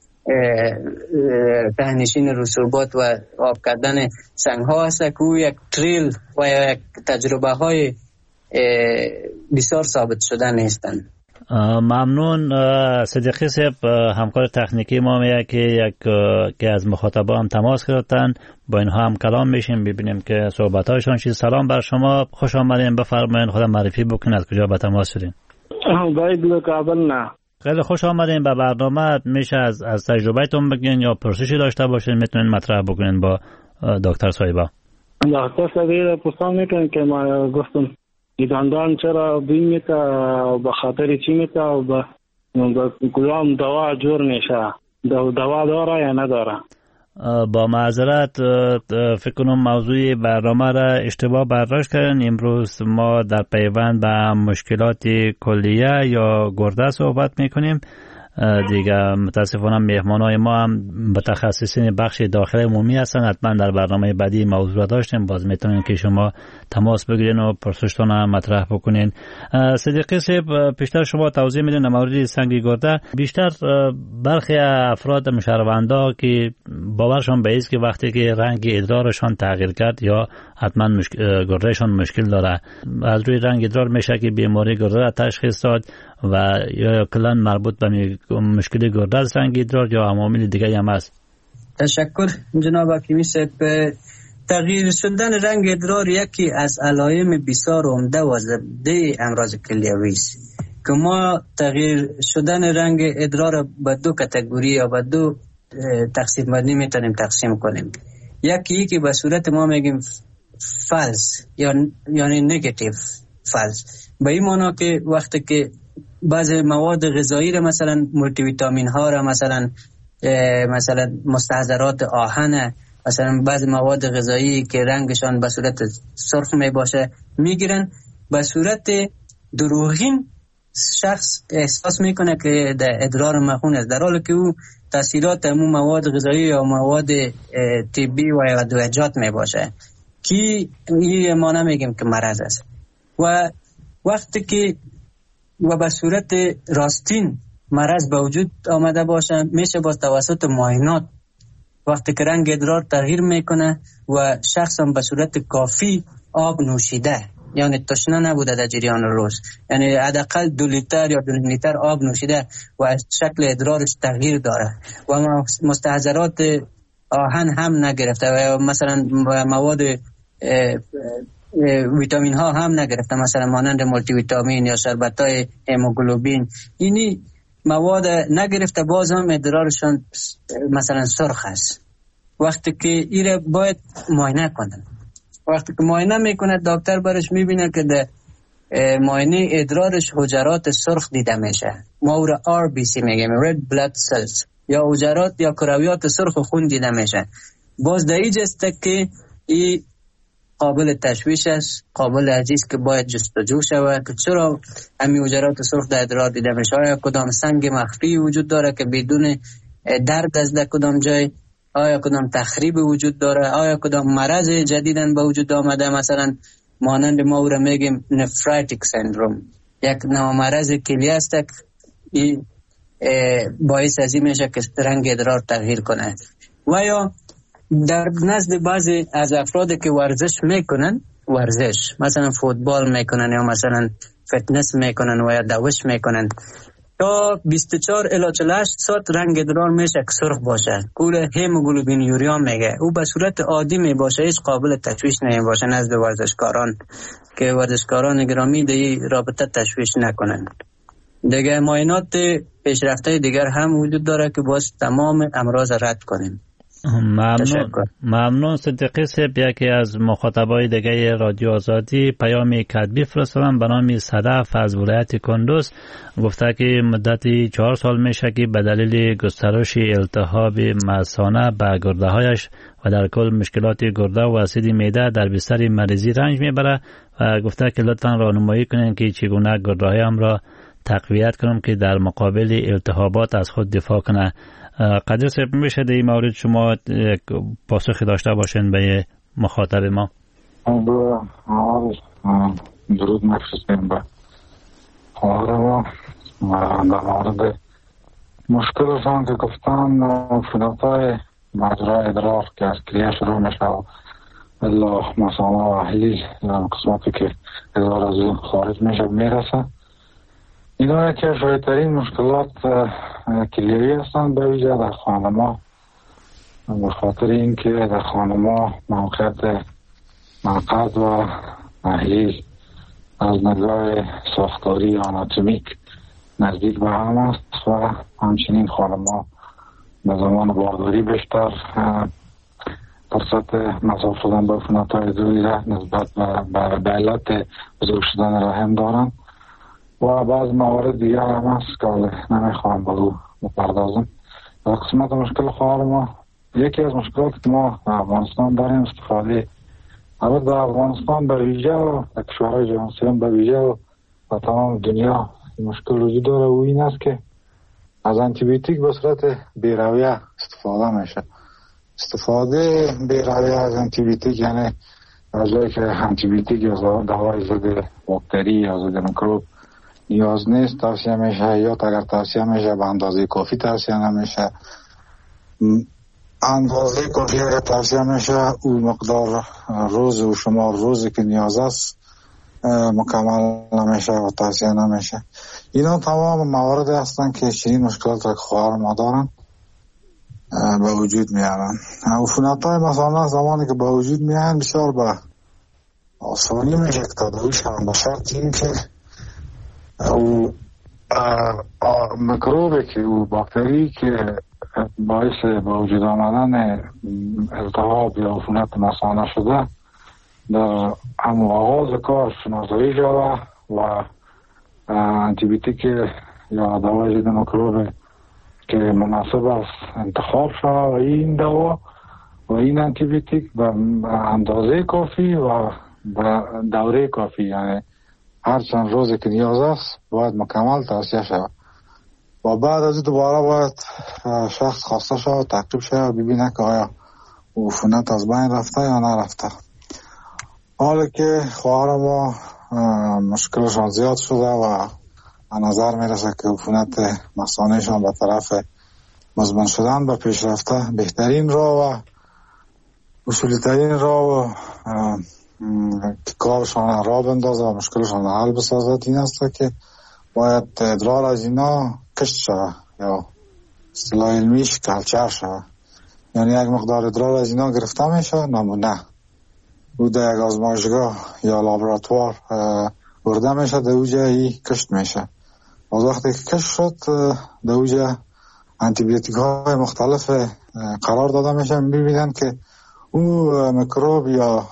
[SPEAKER 7] تهنشین رسوبات و آب کردن سنگ ها هست که او یک تریل و یک تجربه های بسیار ثابت شده نیستند.
[SPEAKER 5] ممنون. صدیقی صاحب همکار تکنیکی ما میگه که از مخاطبا هم تماس گرفتن، با اینها هم کلام میشیم ببینیم که صحبت هایشان چیز. سلام بر شما، خوش آمدین، بفرمایید خودم معرفی بکنید از کجا به تماس شدین.
[SPEAKER 9] باید کابل نه.
[SPEAKER 5] خیلی خوش آمدین به برنامه. میشه از تجربهتون بگین یا پرسشی داشته باشین میتونین مطرح بکنین با دکتر صاحبا.
[SPEAKER 9] دکتر صاحب پرسان میکنین که ما گفتم دندان چرا بین میته به خاطر چی میته و به کدام دوا جور میشه، دوا داره یا نداره؟
[SPEAKER 5] با معذرت فکر کنم موضوع برنامه را اشتباه برداشت کردن. امروز ما در پیوند به مشکلات کلیه یا گرده صحبت میکنیم دیگه. متاسفانه مهمانای ما هم متخصصین بخش داخل عمومی هستن، حتما در برنامه بعدی موضوع داشتیم، باز میتونین که شما تماس بگیرین و پرسشتون هم مطرح بکنین. صدیقی صاحب پیشتر شما توضیح میدین در مورد سنگ گرده. بیشتر برخی افراد مشروندا که باورشون به است که وقتی که رنگ ادرارشان تغییر کرد یا حتما گردهشان مشکل داره، از روی رنگ ادرار میشه که بیماری گرده را تشخیص داد و یا کلا مربوط به مشکل گرده از رنگ ادرار یا عوامل دیگه هم هست.
[SPEAKER 7] تشکر جناب حکیمی صاحب. تغییر شدن رنگ ادرار یکی از علائم بسیار عمده و زبده امراض کلیوی است که ما تغییر شدن رنگ ادرار به دو کاتگوری یا به دو تقسیم بندی میتونیم تقسیم کنیم. یکی که به صورت ما میگیم فالس یعنی نگاتیو فالس، به این معنی که وقتی که بعض مواد غذایی را مثلا مولتی ویتامین ها را مثلا مستحضرات آهن، مثلا بعض مواد غذایی که رنگشان به صورت سرخ می باشه میگیرن، به صورت دروغین شخص احساس میکنه که در ادرار مخون است، در حالی که او تاثیرات همون مواد غذایی یا مواد طبی و ادویجات می باشه که این ما نمیگیم که مرض است. و وقتی که و به صورت راستین مرض به وجود آمده باشه، میشه با توسط معاینات وقتی که رنگ ادرار تغییر میکنه و شخص هم به صورت کافی آب نوشیده، یعنی تشنه نبوده در جریان روز، یعنی حداقل 2 لیتر یا 2 لیتر آب نوشیده و شکل ادرارش تغییر داره و مستحضرات آهن هم نگرفته و مثلا مواد ویتامین ها هم نگرفته، مثلا مانند مولتی ویتامین یا شربت های هموگلوبین، اینی مواد نگرفته، باز هم ادرارشون مثلا سرخ است. وقتی که ایره باید معاینه کنن، وقتی که معاینه میکنه دکتر برش میبینه که در معاینه ادرارش حجرات سرخ دیده میشه، ما او را RBC میگیم، Red Blood Cells، یا حجرات یا کرویات سرخ خون دیده میشه. باز در اینجاست که این قابل تشویش است، قابل عجیز که باید جستجو شود که چرا همین حجرات سرخ در ادرار دیده میشه. آیا کدام سنگ مخفی وجود داره که بدون درد از در کدام جای، آیا کدام تخریب وجود داره، آیا کدام مرض جدیدن به وجود آمده، مثلا مانند ما او را میگیم نفرایتیک سندروم، یک نوع مرض کلیه است که این باعث از این میشه که رنگ ادرار تغییر کنه. و یا در نزد بعضی از افراد که ورزش میکنن، ورزش مثلا فوتبال میکنن یا مثلا فتنس میکنن و یا دوش میکنن، تا 24 الی 48 ساعت رنگ ادرار میشه که سرخ باشه، کول هموگلوبین یوریا میگه، او به صورت عادی می باشه، هیچ قابل تشویش نمی باشه نزد ورزشکاران که ورزشکاران گرامی دی رابطه تشویش نکنن. دیگه معاینات پیشرفته دیگر هم وجود داره که باز تمام امراض رد کنیم.
[SPEAKER 5] ممنون صدیقی صاحب. یکی از مخاطبای دیگه رادیو آزادی پیامی کتبی فرستادن به نام صدف از ولایت کندوز، گفته که مدتی 4 سال میشه که به دلیل گسترش التهاب مثانه به گرده هایش و در کل مشکلات گرده و اسید معده در بستر مریضی رنج میبره و گفته که لطفا راهنمایی کنین که چگونه گرده هایم را تقویت کنم که در مقابل التهابات از خود دفاع کنه. قدر صاحب میشه در این مورد شما پاسخی داشته باشین به مخاطب ما؟
[SPEAKER 6] درود مفرستیم به خواهر ما در مورد مشکلشان که گفتن مفیدات مجرای ادرار که از کلیه شروع میشه الا مثانه و حلیل قسمتی که ادرار از اون خارج میشه میرسه، اینا یکی از شایدترین مشکلات کلیوی هستند به ویژه در خانما، به خاطر اینکه در خانما موقعیت مقعد و محلیل از نگاه ساختاری آناتومیک نزدیک به هم است و همچنین خانما به زمان بارداری بیشتر فرصت مصاب شدن با عفونت‌های زوری نسبت به علت بزرگ شدن رحم دارند و بعض موارد دیگر هم هست که نمیخوام با او بپردازم. در قسمت مشکل خواهر ما، یکی از مشکلات که ما در افغانستان داریم استفاده، البته در افغانستان به ویژه و در کشورهای جهان سوم به ویژه و تمام دنیا مشکل وجود داره و این است که از انتیبیوتیک به صورت بی‌رویه استفاده میشه. استفاده بی‌رویه از انتیبیوتیک یعنی از جایی که انتیبیوتیک یا دوای ضد باکتری یا ضد میکروب نیاز نیست توصیه میشه، یا اگر توصیه میشه به اندازه کافی توصیه نمیشه. اندازه کافی اگر توصیه میشه او مقدار روز و شمار روزی که نیاز است مکمل نمیشه و توصیه نمیشه. اینا تمام موارد هستن که چنین مشکلات را خواهر ما دارن به وجود میارن. عفونت های مثلا زمانی که به وجود میان بسیار به آسانی میشه تداویش هم، به شرط این که او میکروبی که او باکتری که باعث به وجود آمدن التهاب یا عفونت مثانه شده در همون آغاز کار شناسایی شده و انتیبیوتیک یا دوای ضد میکروب که مناسب است انتخاب شده و این دوا و این انتیبیوتیک به اندازه کافی و به دوره کافی، یعنی هر چند روزی که نیاز است باید مکمل توصیه شود و بعد از دوباره باید شخص خواسته شود تعقیب شود و ببینه که آیا عفونت از بین رفته یا نرفته. حالا که خواهر ما مشکلشان زیاد شده و به نظر میرسه که عفونت مثانهشان به طرف مزمن شدن به پیش رفته، بهترین راه و اصولی ترین راه و که کارشان را بندازه و مشکلشان حل بسازد این است که باید ادرار از اینا کشت شود یا اصطلاح علمیش کلچر شود، یعنی یک مقدار ادرار از اینا گرفته میشه، نمونه او در یک آزمایشگاه یا لابراتوار برده میشه، در اوجه ای کشت میشه. از وقتی که کشت شد در اوجه انتیبیوتیک های مختلف قرار داده میشه، میبینن که او میکروب یا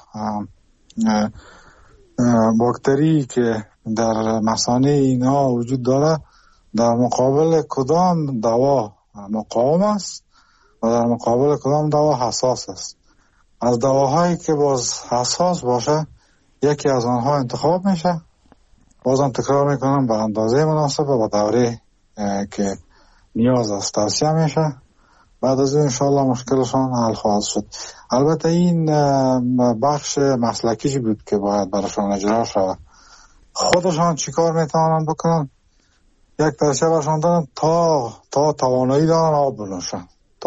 [SPEAKER 6] باکتری که در مثانه اینا وجود داره در مقابل کدام دوا مقاوم است و در مقابل کدام دوا حساس است. از دواهایی که باز حساس باشه یکی از آنها انتخاب میشه، بازم تکرار میکنم به اندازه مناسب و به دوره که نیاز است توصیه میشه. بعد از این انشاءالله مشکلشان حل خواهد شد. البته این بخش مسلکیش بود که باید براشان اجرا شود. خودشان چیکار میتوانند بکنن؟ یک توصیه براشان دارن تا توانایی دارن آب بنوشن،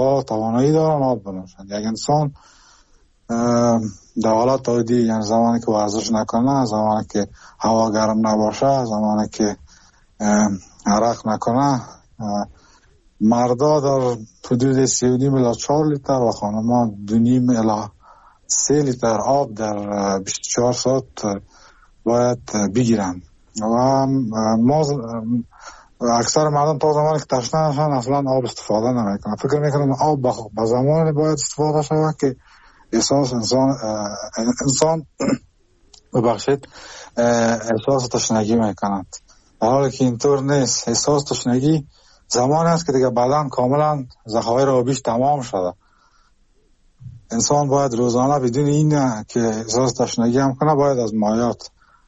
[SPEAKER 6] یک انسان در حالت عادی، یعنی زمانی که ورزش نکنه، زمانی که هوا گرم نباشه، زمانی که عرق نکنه، مردا در حدود 3.5 الی 4 لیتر و خانم‌ها 2.5 الی 3 لیتر آب در 24 ساعت باید بگیرن و ما اکثر مردم تا زمانی که تشنه نشن اصلا آب استفاده نمیکنن. فکر میکنم آب به زمانی باید استفاده شود که انسان ببخشید احساس تشنگی میکنند، در حالی که اینطور نیست. احساس تشنگی زمانی است که دیگه بدن کاملا ذخایر آبیش تمام شده. انسان باید روزانه بدون این که احساس تشنگی هم کنه باید از مایات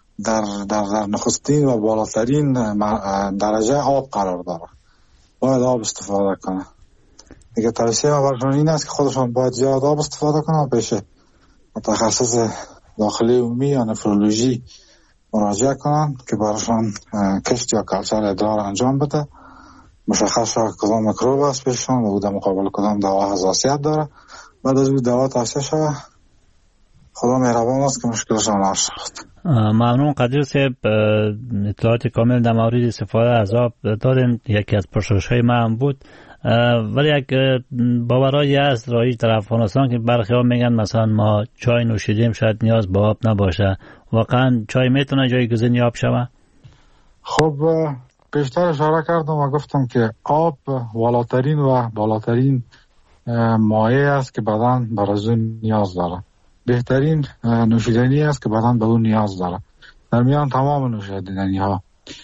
[SPEAKER 6] در نخستین و بالاترین درجه آب قرار داره، باید آب استفاده کنه. دیگه توصیه ما برشون این است که خودشان باید زیاد آب استفاده کنه، پیش متخصص داخلی عمومی یا نفرولوژی مراجعه کنن که برشان کشت یا کلچر ادرار انجام بده، مشخص شد کدام میکروب است پیششان و در مقابل کدام دوا حساسیت داره. بعد از دوا توصیه شد. خدا مهربان است که مشکلشان حل شد.
[SPEAKER 5] ممنون قدیر صاحب، اطلاعات کامل در مورد استفاده از آب دادن. یکی از پرسش‌های من بود، ولی یک باورایی هست رایج در افغانستان که برخی ها میگن مثلا ما چای نوشیدیم شاید نیاز به آب نباشه. واقعا چای میتونه جایگزین آب شود؟
[SPEAKER 6] خب پیشتر اشاره کردم و گفتم که آب والاترین و بالاترین مایع است که بدن بر از اون نیاز داره. بهترین نوشیدنی است که بدن به اون نیاز داره در میان تمام نوشیدنی ها.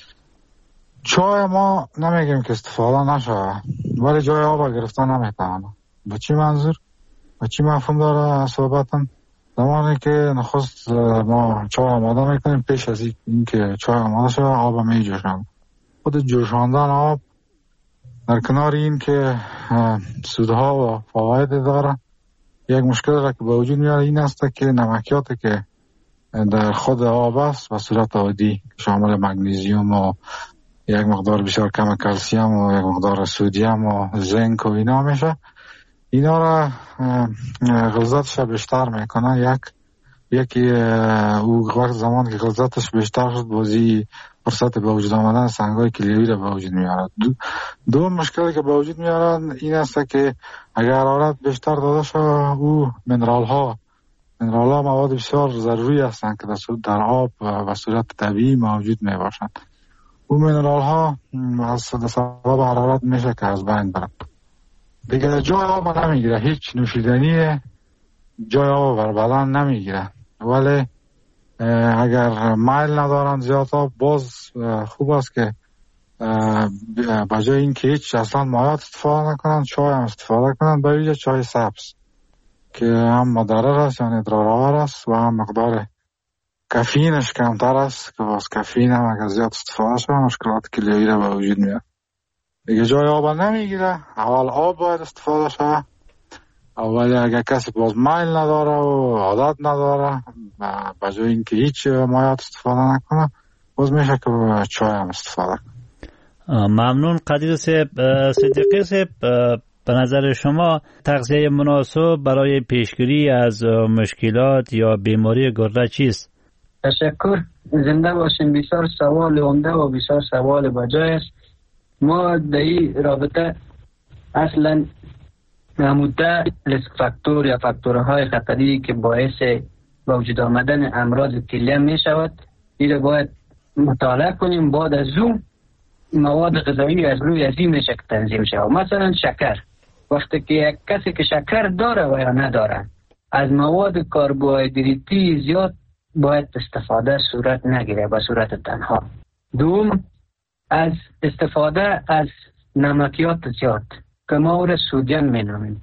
[SPEAKER 6] چای ما نمیگیم که استفاده نشه، ولی جای آب گرفتن نمیتونه. به چی منظور؟ به چی مفهوم داره صحبتم؟ زمانی که نخست ما چای آماده میکنیم، پیش از این که چای آماده شده آب می جوشند. خود جوشاندن آب در کنار این که سودها و فواید داره، یک مشکل را که به وجود میاره این است که نمکیاتی که در خود آب است به صورت عادی شامل مگنیزیم و یک مقدار بسیار کم کلسیم و یک مقدار سودیم و زنک و اینا میشه، اینا را غلظتش بیشتر میکنه. یک یکی او وقت زمان که غلظتش بیشتر شد بازی فرصت به وجود آمدن سنگ‌های کلیویی را به وجود میارد. دو مشکلی که به وجود میارن این است که اگر حرارت بیشتر داده شود او منرال ها مواد بسیار ضروری هستند که در آب و صورت طبیعی موجود می باشند. او منرال ها از سبب حرارت میشه که از بین برند. دیگه جای آب نمیگیره، هیچ نوشیدنی جای آب بر بدن نمیگیره. ولی اگر میل ندارن زیاد آب باز خوب است که بجای این که هیچ اصلا مایات استفاده نکنن چای هم استفاده کنن، به ویژه چای سبز که هم مضر است یعنی ضررآور است و هم مقدار کافئینش کمتر است که باز کافئین هم اگر زیاد استفاده شود مشکلات کلیویی را به وجود میاد. دیگه جای آب نمیگیره، اول آب باید استفاده شود. اولی اگر کسی باز میل نداره و عادت نداره به جای اینکه هیچ مایات استفاده نکنه باز میشه که چای هم استفاده کنه.
[SPEAKER 5] ممنون قدیر صدیقی صاحب. به نظر شما تغذیه مناسب برای پیشگیری از مشکلات یا بیماری گرده چیست؟
[SPEAKER 7] تشکر، زنده باشین. بسیار سوال عمده و بسیار سوال بجای است. ما در این رابطه اصلا نموده ریسک فاکتور یا فاکتورهای خطری که باعث به وجود آمدن امراض کلیه می شود این را باید مطالعه کنیم. بعد از اون مواد غذایی از روی از این میشه که تنظیم شود. مثلا شکر، وقتی که یک کسی که شکر داره و یا نداره از مواد کربوهیدراتی زیاد باید استفاده صورت نگیره به صورت تنها. دوم، از استفاده از نمکیات زیاد که ما او را سودیم می نامیم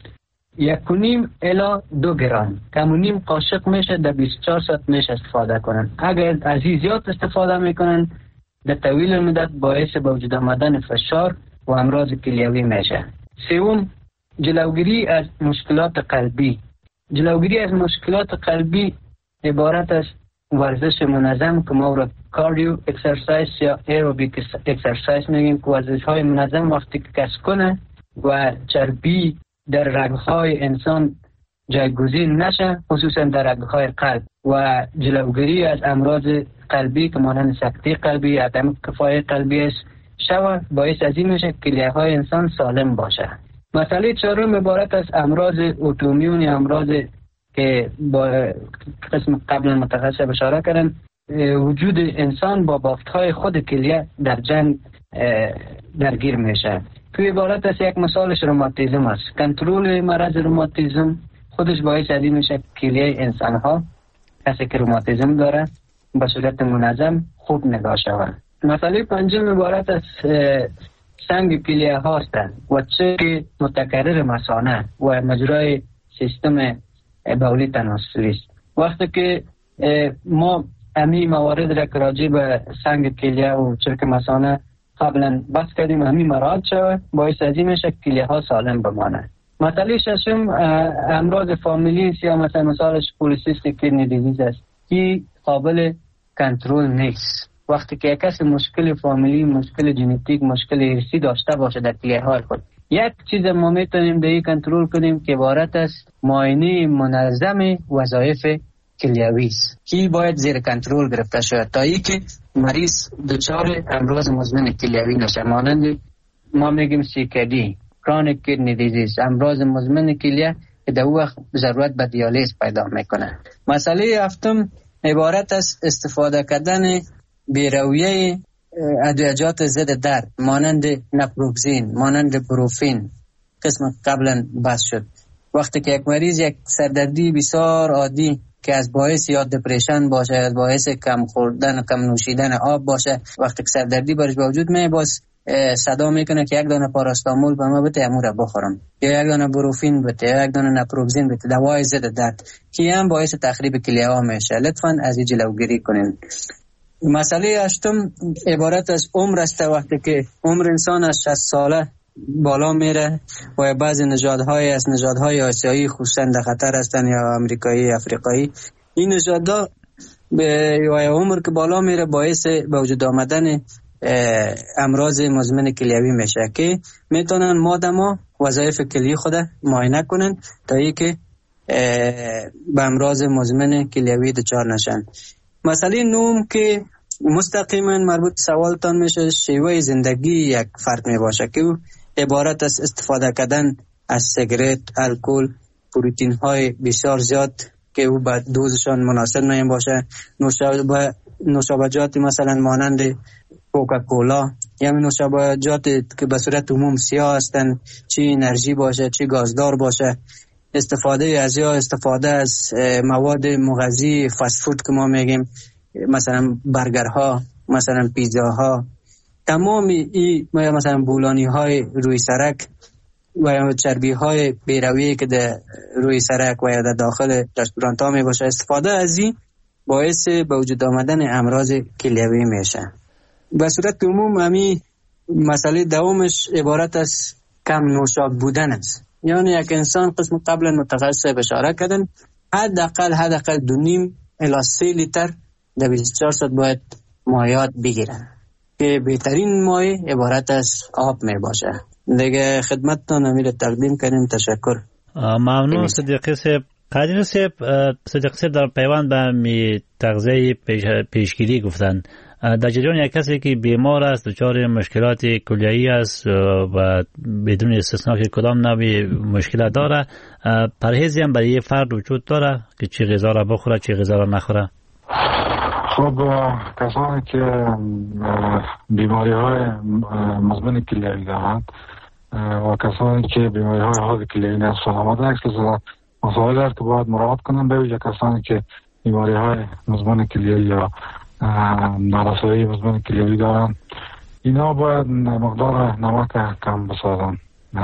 [SPEAKER 7] 1.5 الی 2 گرم کمونیم قاشق میشه در 24 ساعت میشه استفاده کنن. اگر از این زیاد استفاده میکنن در طویل مدت باعث به وجود آمدن فشار و امراض کلیوی میشه. سوم، جلوگیری از مشکلات قلبی. جلوگیری از مشکلات قلبی عبارت از ورزش منظم که ما را کاردیو اکسرسایز یا ایروبیک اکسرسایز میگیم که ورزش های منظم وقتی که کسب کنه و چربی در رگهای انسان جایگزین نشه، خصوصا در رگهای قلب، و جلوگیری از امراض قلبی که مانند سکته قلبی، عدم کفای قلبی است شود باعث از این میشه که کلیه های انسان سالم باشه. مسئله چهارم عبارت از امراض اتومیون، امراض که با قسم قبل متخصص اشاره کردن وجود انسان با بافت‌های خود کلیه در جنگ درگیر میشه. توی عبارت از یک مثالش روماتیسم است. کنترل مرض روماتیسم خودش باعث از این میشه کلیه انسان ها کسی که روماتیسم داره به صورت منظم خوب نگاه شود. مسئله پنجم عبارت از سنگ کلیه هاستند و چه متکرر مثانه و مجرای سیستم بولی تناسلی است. وقتی که ما همین موارد را که راجع به سنگ کلیه و چرک مثانه قبلا بحث کردیم همین مراعات شود باعث از این میشه کلیه ها سالم بمانه. مسئله ششم امراض فامیلی است یا مثالش پولیسیستیک کدنی دیزیز است. این قابل کنترل نیست. وقتی که کسی مشکل فامیلی، مشکل ژنتیک، مشکل ارثی داشته باشه در کلیه های خود، یک چیز ما میتونیم در این کنترل کنیم که عبارت است معاینه منظم وظایف کلیوی است که باید زیر کنترل گرفته شود تا اینکه مریض دچار امراض مزمن کلیوی نشه، مانند ما میگیم CKD کرونیک کدنی دیزیز، امراض مزمن کلیه که در وقت ضرورت به دیالیز پیدا میکنه. مسئله هفتم عبارت است استفاده کردن بیرویه ادویجات ضد درد مانند نپروکسین، مانند بروفین قسم قبلا بحث شد. وقتی که یک مریض یک سردردی بسیار عادی که از باعث یا دپرشن باشه، از باعث کم خوردن، کم نوشیدن آب باشه، وقتی که سردردی برش به وجود میاد باز صدا میکنه که یک دانه پاراستامول به ما بده امو را بخورم، یا یک دانه بروفین بده، یا یک دانه نپروکسین بده، دوای ضد درد که هم باعث تخریب کلیه ها میشه. لطفاً از این جلوگیری کنین. مسئله هشتم عبارت از عمر است. وقتی که عمر انسان از 60 ساله بالا میره و بعضی نژادهای از نژادهای آسیایی خصوصا در خطر هستن یا امریکایی، افریقایی، این نژادها و عمر که بالا میره باعث به وجود آمدن امراض مزمن کلیوی میشه که میتونن مادما وظایف کلیه خود معاینه کنن تا اینکه به امراض مزمن کلیوی دچار نشن. مسئله نوم که مستقیما مربوط سوالتان میشه، شیوه زندگی یک فرد می باشه که او عبارت از استفاده کردن از سیگرت، الکل، پروتئین های بسیار زیاد که او با دوزشان مناسب نمی باشه، نوشابه‌جات مثلا مانند کوکاکولا یا نوشابه‌جات که به صورت عموم سیاه هستند، چه انرژی باشه چه گازدار باشه، استفاده از مواد مغذی فست فود که ما میگیم، مثلا برگرها، مثلا پیزاها، تمام این مثلا بولانی های روی سرک و چربی های بیروی که در روی سرک و یا در داخل رستورانت ها می باشه، استفاده از این باعث به وجود آمدن امراض کلیوی میشه. به صورت عموم همین مسئله دومش عبارت از کم نوشابه بودن است. یعنی یک انسان قسم قبلا متخصص اشاره کردن حداقل 2.5 الی 3 لیتر در 24 ساعت باید مایعات بگیرن که بهترین مایع عبارت از آب می باشه. دیگه خدمتتان امیر تقدیم کنیم. تشکر.
[SPEAKER 5] ممنون صدیقی صاحب. قادر صاحب، صدیقی صاحب در پیوند به می تغذیه پیشگیری گفتن در جریان یک کسی که بیمار است دچار مشکلات کلیوی است و بدون استثنا که کدام نوع مشکلات داره، پرهیزی هم برای فرد وجود داره که چه غذا را بخوره چه غذا را نخوره؟
[SPEAKER 6] خب کسانی که بیماری های مزمن کلیوی دارند و کسانی که بیماری های حاد کلیوی نصف آمده اکثر مسائل است که باید مراعات کنند، به ویژه کسانی که بیماری های مزمن کلیوی یا نارسایی مزمن کلیوی دارند، اینا باید مقدار نمک کم بسازن.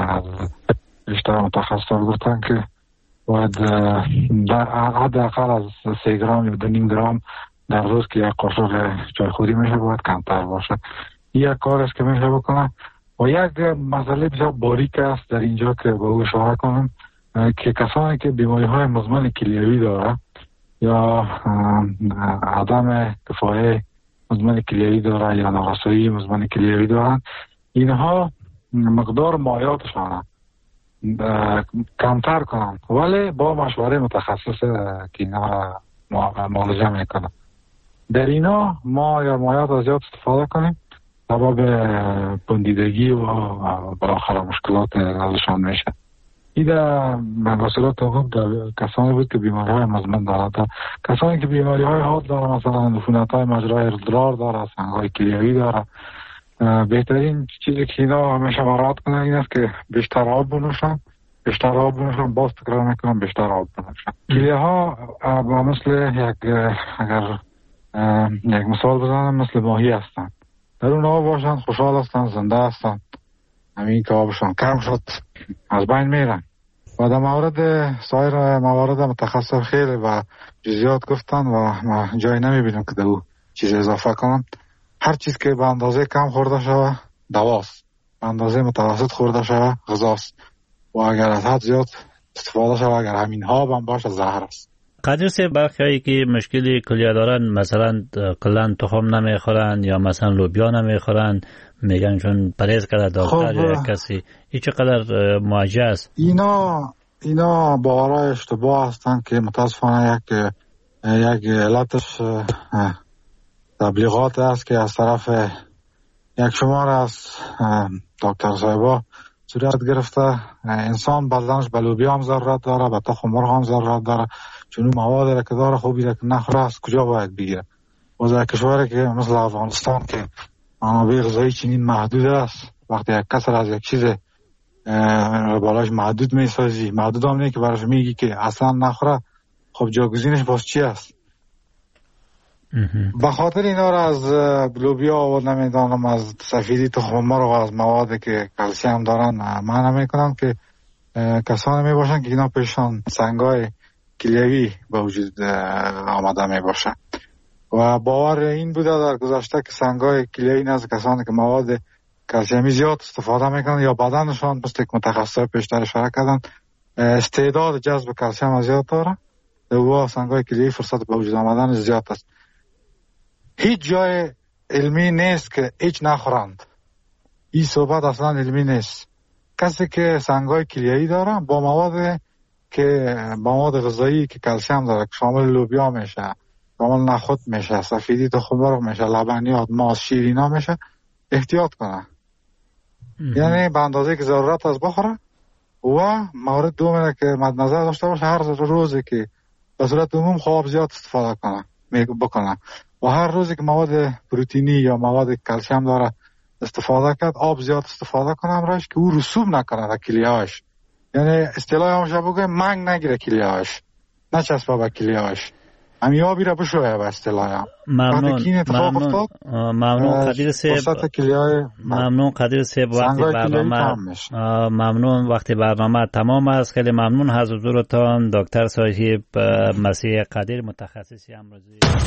[SPEAKER 6] بیشتر متخصصان گفتن که باید حداقل از 3 گرم یا 2.5 گرم در روز که یک قاشق چایخوری میشه باید کمتر باشه. یک کار است که میشه بکنه. و یک مسئله بسیار باریک است در اینجا که به او اشاره کنم که کسانی که بیماری های مزمن کلیوی داره یا عدم کفایه مزمن کلیوی داره یا نارسایی مزمن کلیوی دارن، اینها مقدار مایعاتشان کمتر کنن، ولی با مشوره متخصص که اینا معالجه میکنن. در اینا ما یا مایعات زیاد استفاده کنیم سبب بندیدگی و بالاخره مشکلات ازشان میشه. این در وسیلات خوب کسانی بود که بیماری های مزمن دارند. کسانی که بیماری های حاد دارند، مثلا عفونت های مجرای ادرار دارند، سنگ های کلیوی دارند، بهترین چیزی که اینا همیشه مراعات کنن این است که بیشتر آب بنوشن. باز تکرار میکنم بیشتر آب بنوشن. کلیه ها مثل اگر یک مثال بزنم مثل ماهی هستن، در اون آب باشن خوشحال هستن، زنده هستن. همین که آبشان کم شد از بین میرن. و در مورد سایر موارد متخصص خیلی و جزئیات گفتن و ما جایی نمیبینم که در او چیز اضافه کنم. هر چیز که به اندازه کم خورده شوه دواست، به اندازه متوسط خورده شوه غذاست و اگر از حد زیاد استفاده شوه، اگر همین ها هم باشه زهر است.
[SPEAKER 5] قدر سے برخی که مشکلی کلیه دارن، مثلا کلا تخم نمیخورن یا مثلا لوبیا نمیخورن، میگن چون پرهیز کرده دکتر یا کسی، این چقدر معجزه است.
[SPEAKER 6] اینا باورهای اشتباه هستن که متاسفانه یک علتش تبلیغات است که از طرف یک شمار از دکتر صاحبا صورت گرفته. انسان بدنش به لوبیا هم ضرورت داره، به تخم مرغ هم ضرورت داره، چون اون مواد را که داره خوبی را که نخوره از کجا باید بگیره؟ و در کشوری که مثل افغانستان که منابع غذایی چنین محدود است، وقتی یک کس از یک چیز بالاش محدود میسازی، محدود هم نه که براش میگی که اصلا نخوره، خب جاگزینش باز چی است؟ به خاطر اینا را از لوبیا و نمیدانم از سفیدی تخم مرغ و از مواد که کلسیم دارن من میکنم که کسانی میباشن که اینا پیشان سنگای کلیوی به وجود آمده میباشن و باور این بوده در گذشته که سنگای کلیوی نزد کسانی که مواد کلسیمی زیاد استفاده میکنن یا بدنشان مثل متخصص پیشتر اشاره کردن استعداد جذب کلسیم زیاد داره و سنگای کلیوی فرصت به وجود آمدن زیاد است. هیچ جای علمی نیست که هیچ نخورند. این صحبت اصلا علمی نیست. کسی که سنگای کلیوی داره با مواد که مواد غذایی که کلسیم داره که شامل لوبیا میشه، شامل نخود میشه، سفیدی تخم مرغ میشه، لبنیات، ماست، شیرینا میشه، احتیاط کنه. یعنی به اندازه که ضرورت از بخوره. و مورد دومه که مد نظر داشته باشه هر روزی که به صورت عموم خواب زیاد استفاده بکنه و هر روزی که مواد پروتئینی یا مواد کلسیم داره استفاده کرد آب زیاد استفاده کنه امروز که او رسوب نکنه در کلیه‌اش. یعنی اصطلاح همش بگه منگ نگیره کلیه‌اش، نچسبه به کلیه‌اش، همین آبی را بشویه به اصطلاح.
[SPEAKER 5] ممنون قدیر صاحب وقتی برنامه ممنون وقتی برنامه تمام است. خیلی ممنون از حضورتان دکتر صاحب مسیح قدیر متخصص امراضی